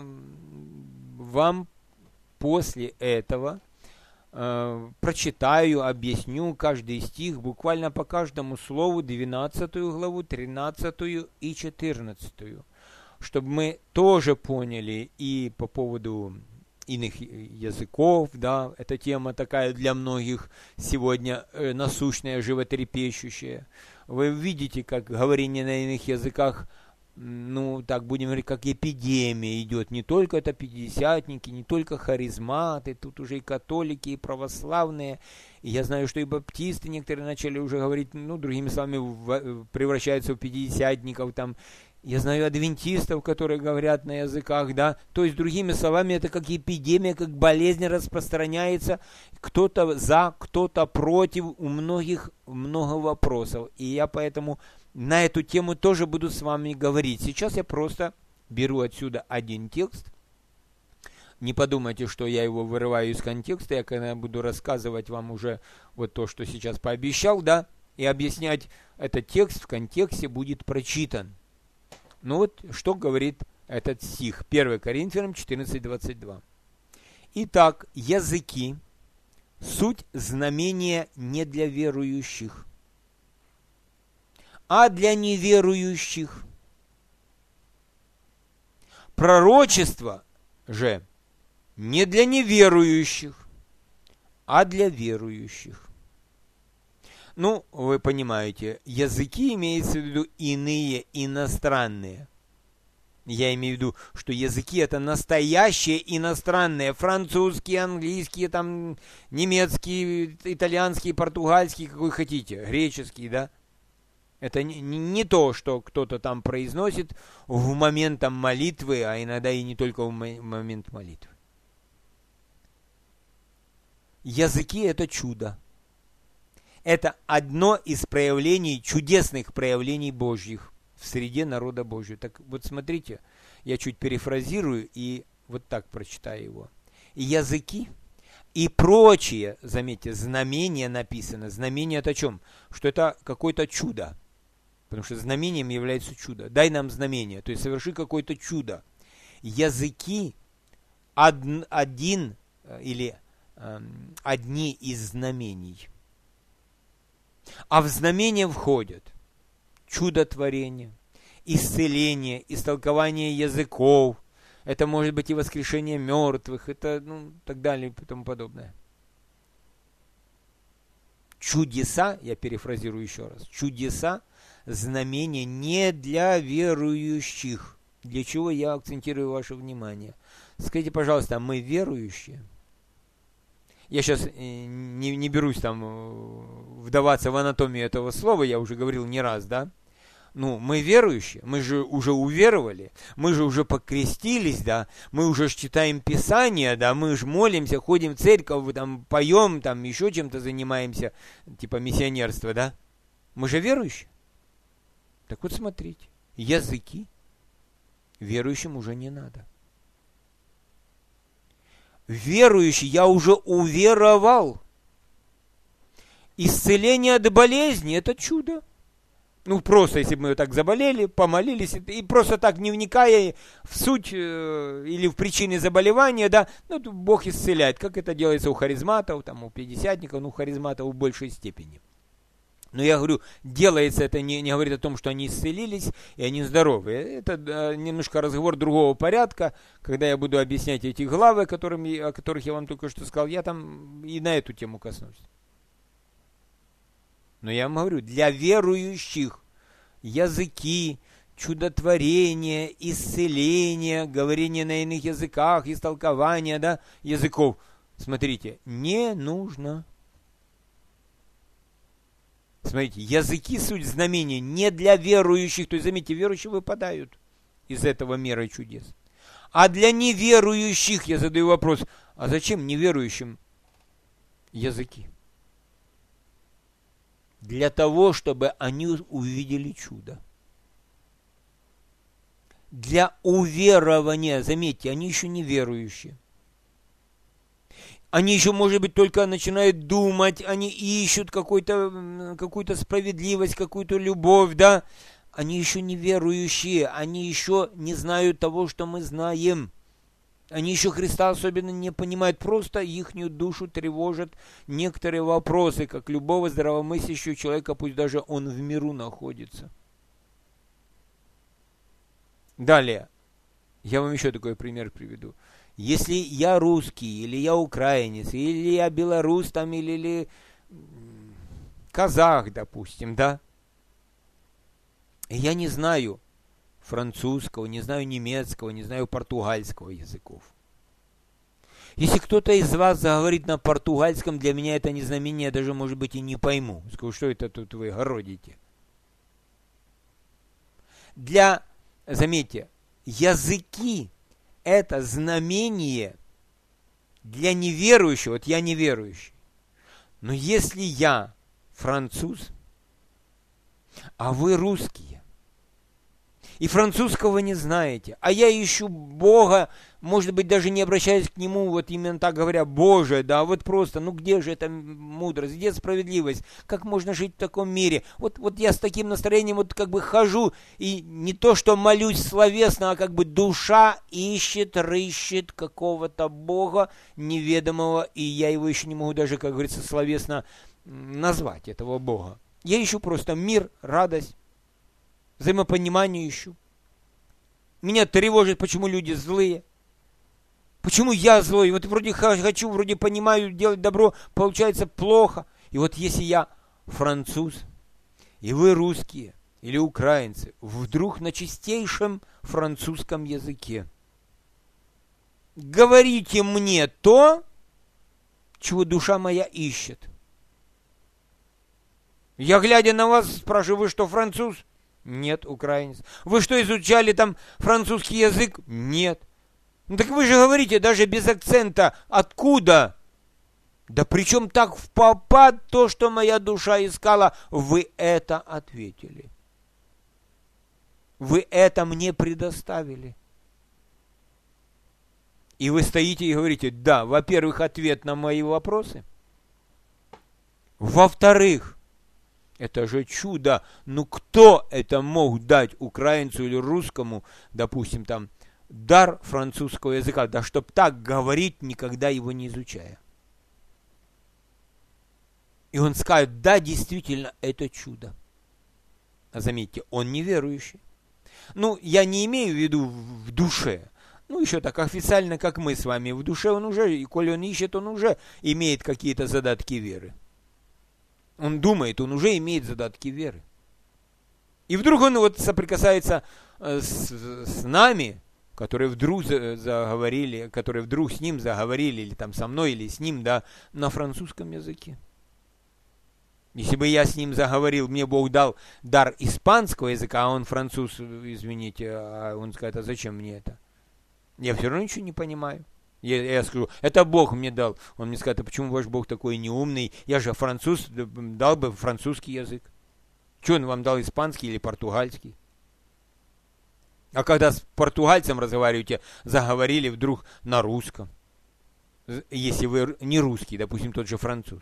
вам после этого э, прочитаю, объясню каждый стих, буквально по каждому слову, двенадцатую главу, тринадцатую и четырнадцатую, чтобы мы тоже поняли и по поводу иных языков, да, эта тема такая для многих сегодня э, насущная, животрепещущая. Вы видите, как говорение на иных языках, ну, так будем говорить, как эпидемия идет. Не только это пятидесятники, не только харизматы, тут уже и католики, и православные. И я знаю, что и баптисты некоторые начали уже говорить, ну, другими словами, в, превращаются в пятидесятников, там. Я знаю адвентистов, которые говорят на языках, да. То есть, другими словами, это как эпидемия, как болезнь распространяется. Кто-то за, кто-то против, у многих много вопросов. И я поэтому на эту тему тоже буду с вами говорить. Сейчас я просто беру отсюда один текст. Не подумайте, что я его вырываю из контекста. Я когда буду рассказывать вам уже вот то, что сейчас пообещал, да, и объяснять этот текст в контексте будет прочитан. Ну вот, что говорит этот стих. первое Коринфянам четырнадцать двадцать два. Итак, языки – суть знамения не для верующих, а для неверующих. Пророчество же не для неверующих, а для верующих. Ну, вы понимаете, языки имеется в виду иные, иностранные. Я имею в виду, что языки это настоящие иностранные. Французские, английские, там, немецкие, итальянские, португальские, какой хотите, греческие, да. Это не, не то, что кто-то там произносит в момент там, молитвы, а иногда и не только в момент молитвы. Языки это чудо. Это одно из проявлений, чудесных проявлений Божьих в среде народа Божьего. Так вот смотрите, я чуть перефразирую и вот так прочитаю его. И языки, и прочие, заметьте, знамения написано. Знамение это о чем? Что это какое-то чудо. Потому что знамением является чудо. Дай нам знамение, то есть соверши какое-то чудо. Языки один, один или э, одни из знамений. А в знамения входят чудотворение, исцеление, истолкование языков. Это может быть и воскрешение мертвых, это, ну, так далее и тому подобное. Чудеса, я перефразирую еще раз, чудеса, знамения не для верующих. Для чего я акцентирую ваше внимание? Скажите, пожалуйста, мы верующие? Я сейчас не, не берусь там вдаваться в анатомию этого слова, я уже говорил не раз, да? Ну, мы верующие, мы же уже уверовали, мы же уже покрестились, да, мы уже читаем Писание, да, мы же молимся, ходим в церковь, там, поем, там, еще чем-то занимаемся, типа миссионерства, да. Мы же верующие. Так вот, смотрите, языки верующим уже не надо. Верующий, я уже уверовал. Исцеление от болезни – это чудо. Ну, просто, если бы мы так заболели, помолились, и просто так, не вникая в суть э, или в причины заболевания, да, ну, Бог исцеляет, как это делается у харизматов, там, у пятидесятников, ну, у харизматов в большей степени. Но я говорю, делается это не, не говорит о том, что они исцелились, и они здоровы. Это э, немножко разговор другого порядка, когда я буду объяснять эти главы, которыми, о которых я вам только что сказал, я там и на эту тему коснусь. Но я вам говорю, для верующих языки, чудотворение, исцеление, говорение на иных языках, истолкование, да, языков, смотрите, не нужно. Смотрите, языки суть знамения не для верующих, то есть, заметьте, верующие выпадают из этого мира чудес. А для неверующих, я задаю вопрос, а зачем неверующим языки? Для того, чтобы они увидели чудо. Для уверования, заметьте, они еще не верующие. Они еще, может быть, только начинают думать, они ищут какую-то, какую-то справедливость, какую-то любовь, да. Они еще не верующие, они еще не знают того, что мы знаем. Они еще Христа особенно не понимают, просто ихнюю душу тревожат некоторые вопросы, как любого здравомыслящего человека, пусть даже он в миру находится. Далее, я вам еще такой пример приведу. Если я русский, или я украинец, или я белорус, там, или, или казах, допустим, да, я не знаю французского, не знаю немецкого, не знаю португальского языков. Если кто-то из вас заговорит на португальском, для меня это не знамение, я даже, может быть, и не пойму. Скажу, что это тут вы городите. Для, заметьте, языки – это знамение для неверующего. Вот я неверующий. Но если я француз, а вы русские, и французского не знаете, а я ищу Бога, может быть, даже не обращаясь к Нему, вот именно так говоря, Боже, да, вот просто, ну где же эта мудрость, где справедливость, как можно жить в таком мире? Вот, вот я с таким настроением вот как бы хожу, и не то, что молюсь словесно, а как бы душа ищет, рыщет какого-то Бога неведомого, и я его еще не могу даже, как говорится, словесно назвать, этого Бога. Я ищу просто мир, радость, взаимопонимание ищу. Меня тревожит, почему люди злые. Почему я злой? Вот вроде хочу, вроде понимаю, делать добро, получается плохо. И вот если я француз, и вы русские, или украинцы, вдруг на чистейшем французском языке говорите мне то, чего душа моя ищет. Я, глядя на вас, спрашиваю, вы что, француз? Нет, украинец. Вы что, изучали там французский язык? Нет. Ну так вы же говорите даже без акцента. Откуда? Да причем так в попад то, что моя душа искала. Вы это ответили. Вы это мне предоставили. И вы стоите и говорите, да, во-первых, ответ на мои вопросы. Во-вторых, это же чудо. Ну кто это мог дать украинцу или русскому, допустим, там, дар французского языка? Да чтоб так говорить, никогда его не изучая. И он скажет, да, действительно, это чудо. А заметьте, он неверующий. Ну, я не имею в виду в душе. Ну, еще так официально, как мы с вами. В душе он уже, и коли он ищет, он уже имеет какие-то задатки веры. Он думает, он уже имеет задатки веры. И вдруг он вот соприкасается с, с нами, которые вдруг заговорили, которые вдруг с ним заговорили, или там со мной, или с ним, да, на французском языке. Если бы я с ним заговорил, мне Бог дал дар испанского языка, а он француз, извините, а он скажет, а зачем мне это? Я все равно ничего не понимаю. Я, я скажу, это Бог мне дал. Он мне скажет, а почему ваш Бог такой неумный? Я же француз, дал бы французский язык. Что он вам дал, испанский или португальский? А когда с португальцем разговариваете, заговорили вдруг на русском. Если вы не русский, допустим, тот же француз.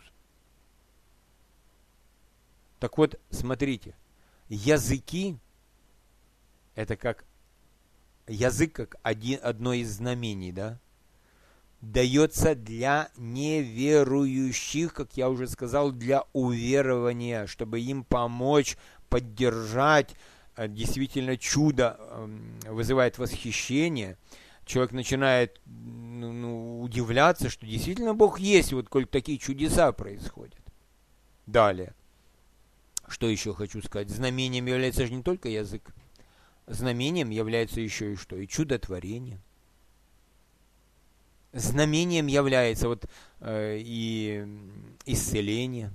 Так вот, смотрите, языки, это как, язык как один, одно из знамений, да, дается для неверующих, как я уже сказал, для уверования, чтобы им помочь, поддержать. Действительно, чудо вызывает восхищение. Человек начинает ну, ну, удивляться, что действительно Бог есть, вот коль такие чудеса происходят. Далее. Что еще хочу сказать? Знамением является же не только язык. Знамением является еще и что? И чудотворение. Знамением является вот э, и исцеление.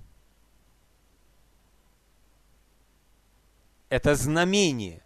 Это знамение.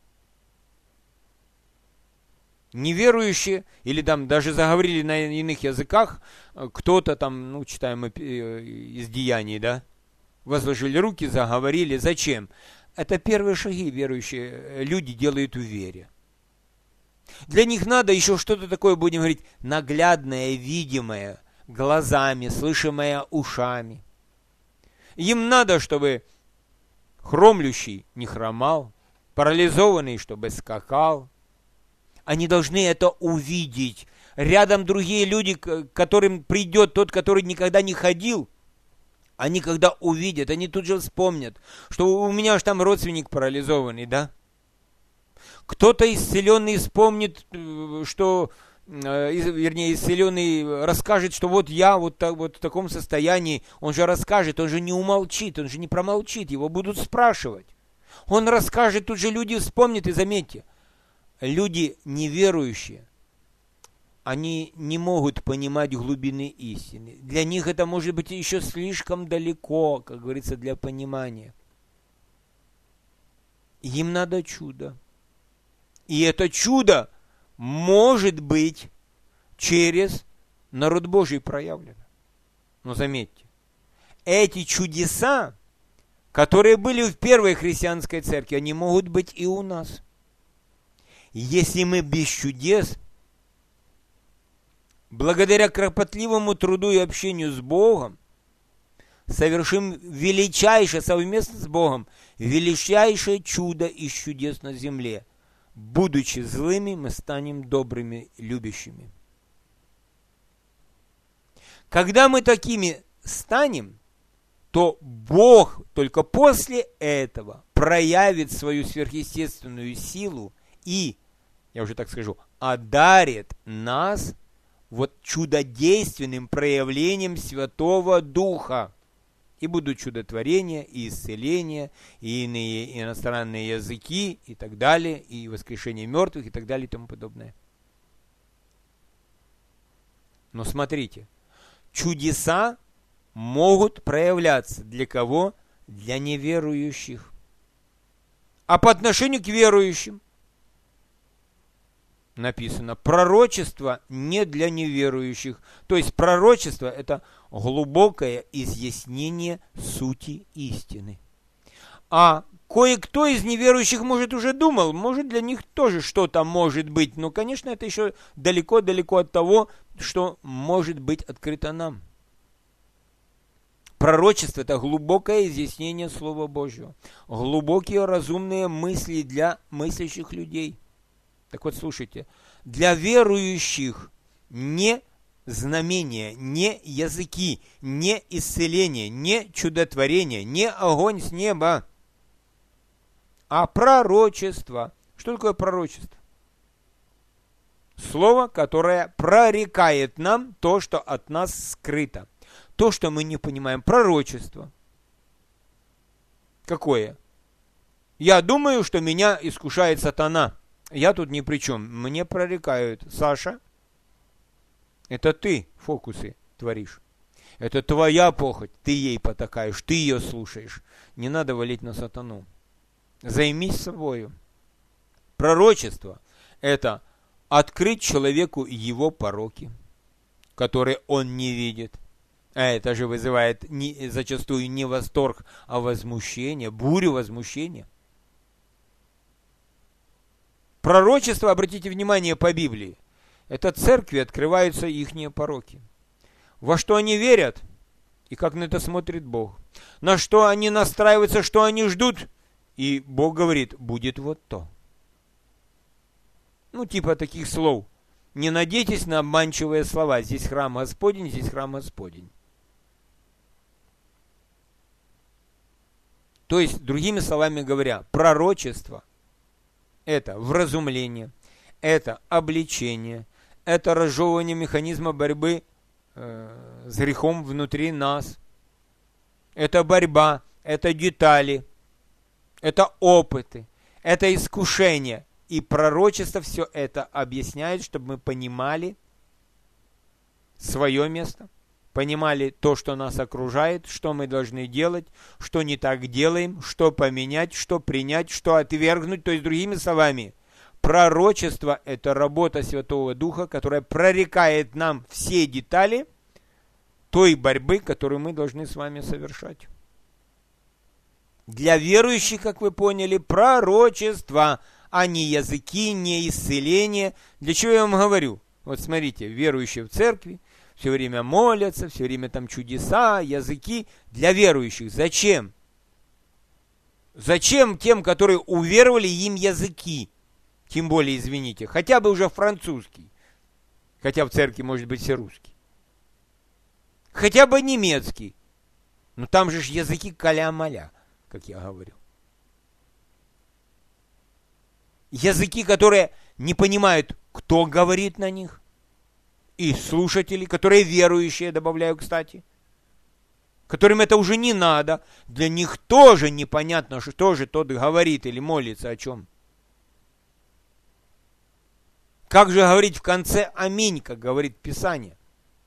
Неверующие, или там даже заговорили на иных языках, кто-то там, ну, читаем из Деяний, да, возложили руки, заговорили. Зачем? Это первые шаги верующие люди делают в вере. Для них надо еще что-то такое, будем говорить, наглядное, видимое, глазами, слышимое ушами. Им надо, чтобы хромлющий не хромал, парализованный, чтобы скакал. Они должны это увидеть. Рядом другие люди, к которым придет тот, который никогда не ходил, они когда увидят, они тут же вспомнят, что у меня же там родственник парализованный, да? Кто-то исцеленный вспомнит, что, вернее, исцеленный расскажет, что вот я вот, так, вот в таком состоянии, он же расскажет, он же не умолчит, он же не промолчит, его будут спрашивать. Он расскажет, тут же люди вспомнят, и заметьте, люди неверующие, они не могут понимать глубины истины. Для них это может быть еще слишком далеко, как говорится, для понимания. Им надо чудо. И это чудо может быть через народ Божий проявлено. Но заметьте, эти чудеса, которые были в первой христианской церкви, они могут быть и у нас. Если мы без чудес, благодаря кропотливому труду и общению с Богом, совершим величайшее, совместно с Богом, величайшее чудо из чудес на земле. Будучи злыми, мы станем добрыми, любящими. Когда мы такими станем, то Бог только после этого проявит свою сверхъестественную силу и, я уже так скажу, одарит нас вот чудодейственным проявлением Святого Духа. И будут чудотворения, и исцеления, и иные иностранные языки, и так далее, и воскрешение мертвых, и так далее, и тому подобное. Но смотрите, чудеса могут проявляться для кого? Для неверующих. А по отношению к верующим написано, пророчество не для неверующих. То есть пророчество – это глубокое изъяснение сути истины. А кое-кто из неверующих, может, уже думал, может, для них тоже что-то может быть. Но, конечно, это еще далеко-далеко от того, что может быть открыто нам. Пророчество – это глубокое изъяснение Слова Божьего. Глубокие разумные мысли для мыслящих людей. Так вот, слушайте, для верующих не знамения, не языки, не исцеление, не чудотворение, не огонь с неба, а пророчество. Что такое пророчество? Слово, которое прорекает нам то, что от нас скрыто. То, что мы не понимаем. Пророчество. Какое? Я думаю, что меня искушает сатана. Я тут ни при чем. Мне прорекают: Саша, это ты фокусы творишь. Это твоя похоть, ты ей потакаешь, ты ее слушаешь. Не надо валить на сатану. Займись собою. Пророчество – это открыть человеку его пороки, которые он не видит. А это же вызывает не, зачастую не восторг, а возмущение, бурю возмущения. Пророчество, обратите внимание, по Библии, это церкви открываются ихние пороки. Во что они верят и как на это смотрит Бог. На что они настраиваются, что они ждут. И Бог говорит, будет вот то. Ну, типа таких слов. Не надейтесь на обманчивые слова. Здесь храм Господень, здесь храм Господень. То есть, другими словами говоря, пророчество – это вразумление, это обличение, это разжевывание механизма борьбы э, с грехом внутри нас. Это борьба, это детали, это опыты, это искушение. И пророчество все это объясняет, чтобы мы понимали свое место, понимали то, что нас окружает, что мы должны делать, что не так делаем, что поменять, что принять, что отвергнуть. То есть, другими словами, пророчество – это работа Святого Духа, которая прорекает нам все детали той борьбы, которую мы должны с вами совершать. Для верующих, как вы поняли, пророчество, а не языки, не исцеление. Для чего я вам говорю? Вот смотрите, верующие в церкви все время молятся, все время там чудеса, языки. Для верующих. Зачем? Зачем тем, которые уверовали, им языки? Тем более, извините, хотя бы уже французский. Хотя в церкви может быть все русский. Хотя бы немецкий. Но там же ж языки каля-маля, как я говорю. Языки, которые не понимают, кто говорит на них. И слушатели, которые верующие, добавляю, кстати. Которым это уже не надо. Для них тоже непонятно, что же тот говорит или молится о чем. Как же говорить в конце «Аминь», как говорит Писание?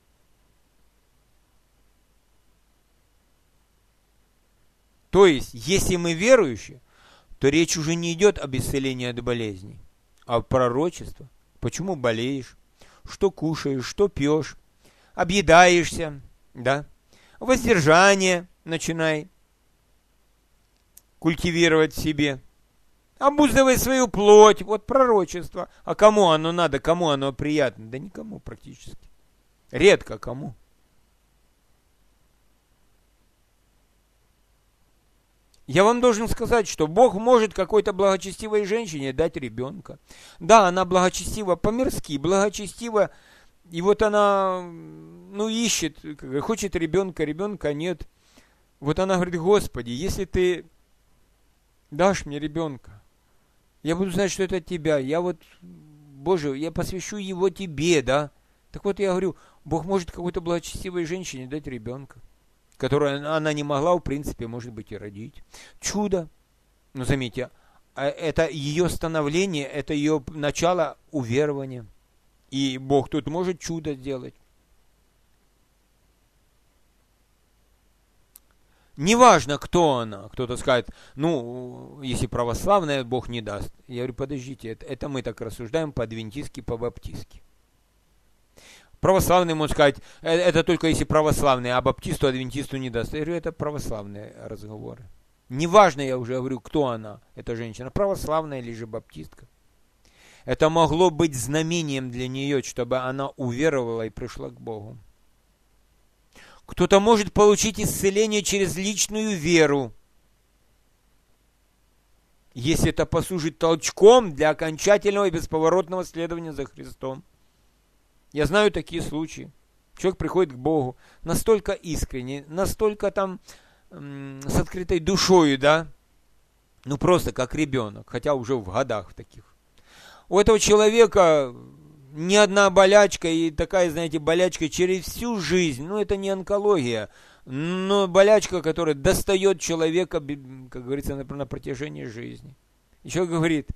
То есть, если мы верующие, то речь уже не идет об исцелении от болезней, а о пророчестве. Почему болеешь? Что кушаешь? Что пьешь? Объедаешься? Да? Воздержание начинай культивировать в себе. Обуздывай свою плоть. Вот пророчество. А кому оно надо? Кому оно приятно? Да никому практически. Редко кому. Я вам должен сказать, что Бог может какой-то благочестивой женщине дать ребенка. Да, она благочестива по-мирски, благочестива, и вот она, ну, ищет, хочет ребенка, ребенка нет. Вот она говорит, Господи, если ты дашь мне ребенка, я буду знать, что это от тебя, я вот, Боже, я посвящу его тебе, да. Так вот я говорю, Бог может какой-то благочестивой женщине дать ребенка, которую она не могла, в принципе, может быть, и родить. Чудо. Но заметьте, это ее становление, это ее начало уверования. И Бог тут может чудо сделать. Неважно, кто она. Кто-то скажет, ну, если православная, Бог не даст. Я говорю, подождите, это, это мы так рассуждаем по-адвентистски, по-баптистски. Православный может сказать, это только если православный, а баптисту, адвентисту не даст. Я говорю, это православные разговоры. Неважно, я уже говорю, кто она, эта женщина, православная или же баптистка. Это могло быть знамением для нее, чтобы она уверовала и пришла к Богу. Кто-то может получить исцеление через личную веру, если это послужит толчком для окончательного и бесповоротного следования за Христом. Я знаю такие случаи. Человек приходит к Богу настолько искренне, настолько там м- с открытой душою, да, ну просто как ребенок, хотя уже в годах таких. У этого человека ни одна болячка, и такая, знаете, болячка через всю жизнь, ну это не онкология, но болячка, которая достает человека, как говорится, на протяжении жизни. И человек говорит,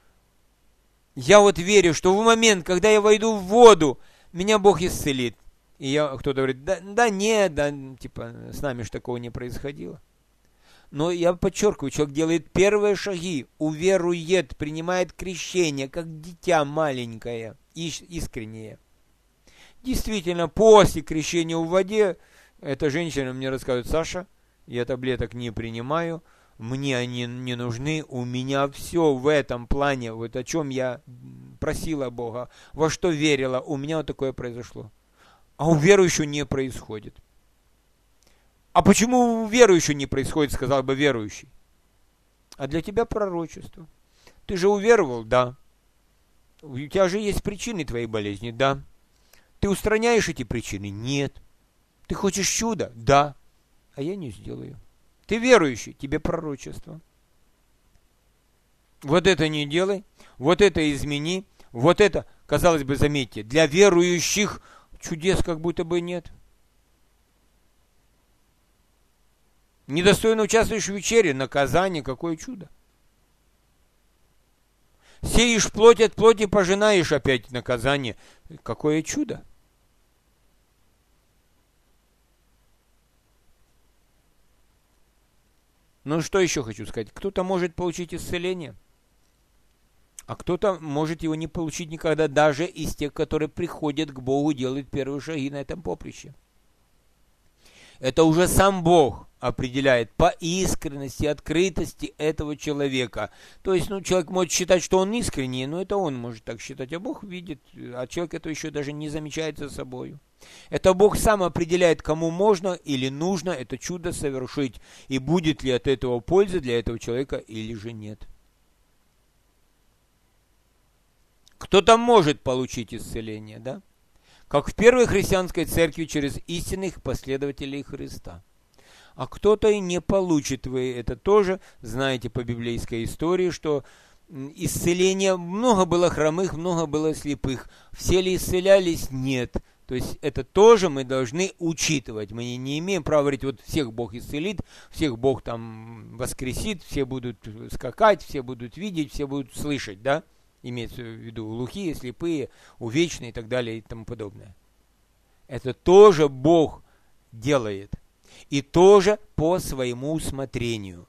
я вот верю, что в момент, когда я войду в воду, меня Бог исцелит. И я, кто-то говорит, да, да нет, да, типа, с нами же такого не происходило. Но я подчеркиваю, человек делает первые шаги, уверует, принимает крещение, как дитя маленькое, искреннее. Действительно, после крещения в воде, эта женщина мне рассказывает, Саша, я таблеток не принимаю, мне они не нужны, у меня все в этом плане, вот о чем я просила Бога, во что верила, у меня вот такое произошло. А у верующего не происходит. А почему у верующего не происходит, сказал бы верующий? А для тебя пророчество. Ты же уверовал? Да. У тебя же есть причины твоей болезни? Да. Ты устраняешь эти причины? Нет. Ты хочешь чуда? Да. А я не сделаю. Ты верующий, тебе пророчество. Вот это не делай, вот это измени, вот это, казалось бы, заметьте, для верующих чудес как будто бы нет. Недостойно участвуешь в вечере, наказание, какое чудо. Сеешь плоть от плоти, пожинаешь опять наказание, какое чудо. Ну что еще хочу сказать? Кто-то может получить исцеление, а кто-то может его не получить никогда, даже из тех, которые приходят к Богу, делают первые шаги на этом поприще. Это уже сам Бог определяет по искренности, открытости этого человека. То есть, ну, человек может считать, что он искренний, но это он может так считать, а Бог видит, а человек это еще даже не замечает за собой. Это Бог сам определяет, кому можно или нужно это чудо совершить, и будет ли от этого польза для этого человека или же нет. Кто-то может получить исцеление, да? Как в первой христианской церкви через истинных последователей Христа. А кто-то и не получит. Вы это тоже знаете по библейской истории, что исцеление, много было хромых, много было слепых. Все ли исцелялись? Нет. То есть это тоже мы должны учитывать. Мы не имеем права говорить, вот всех Бог исцелит, всех Бог там воскресит, все будут скакать, все будут видеть, все будут слышать, да? Имеется в виду глухие, слепые, увечные и так далее и тому подобное. Это тоже Бог делает. И тоже по своему усмотрению.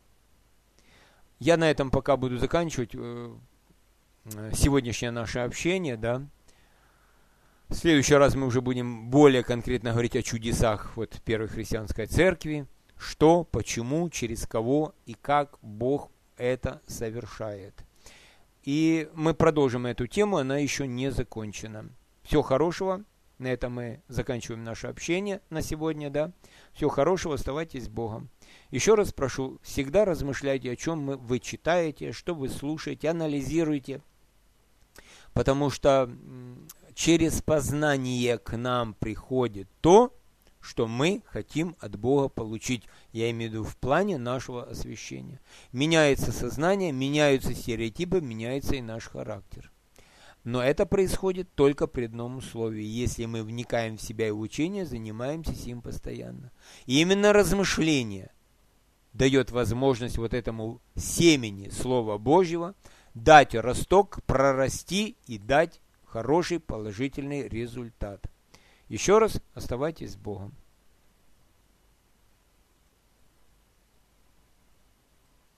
Я на этом пока буду заканчивать сегодняшнее наше общение, да. В следующий раз мы уже будем более конкретно говорить о чудесах вот Первой христианской церкви. Что, почему, через кого и как Бог это совершает. И мы продолжим эту тему, она еще не закончена. Всего хорошего. На этом мы заканчиваем наше общение на сегодня, да. Всего хорошего, оставайтесь с Богом. Еще раз прошу, всегда размышляйте, о чем вы читаете, что вы слушаете, анализируйте. Потому что через познание к нам приходит то, что мы хотим от Бога получить. Я имею в виду в плане нашего освящения. Меняется сознание, меняются стереотипы, меняется и наш характер. Но это происходит только при одном условии, если мы вникаем в себя и в учение, занимаемся им постоянно. И именно размышление дает возможность вот этому семени Слова Божьего дать росток, прорасти и дать хороший положительный результат. Еще раз оставайтесь с Богом.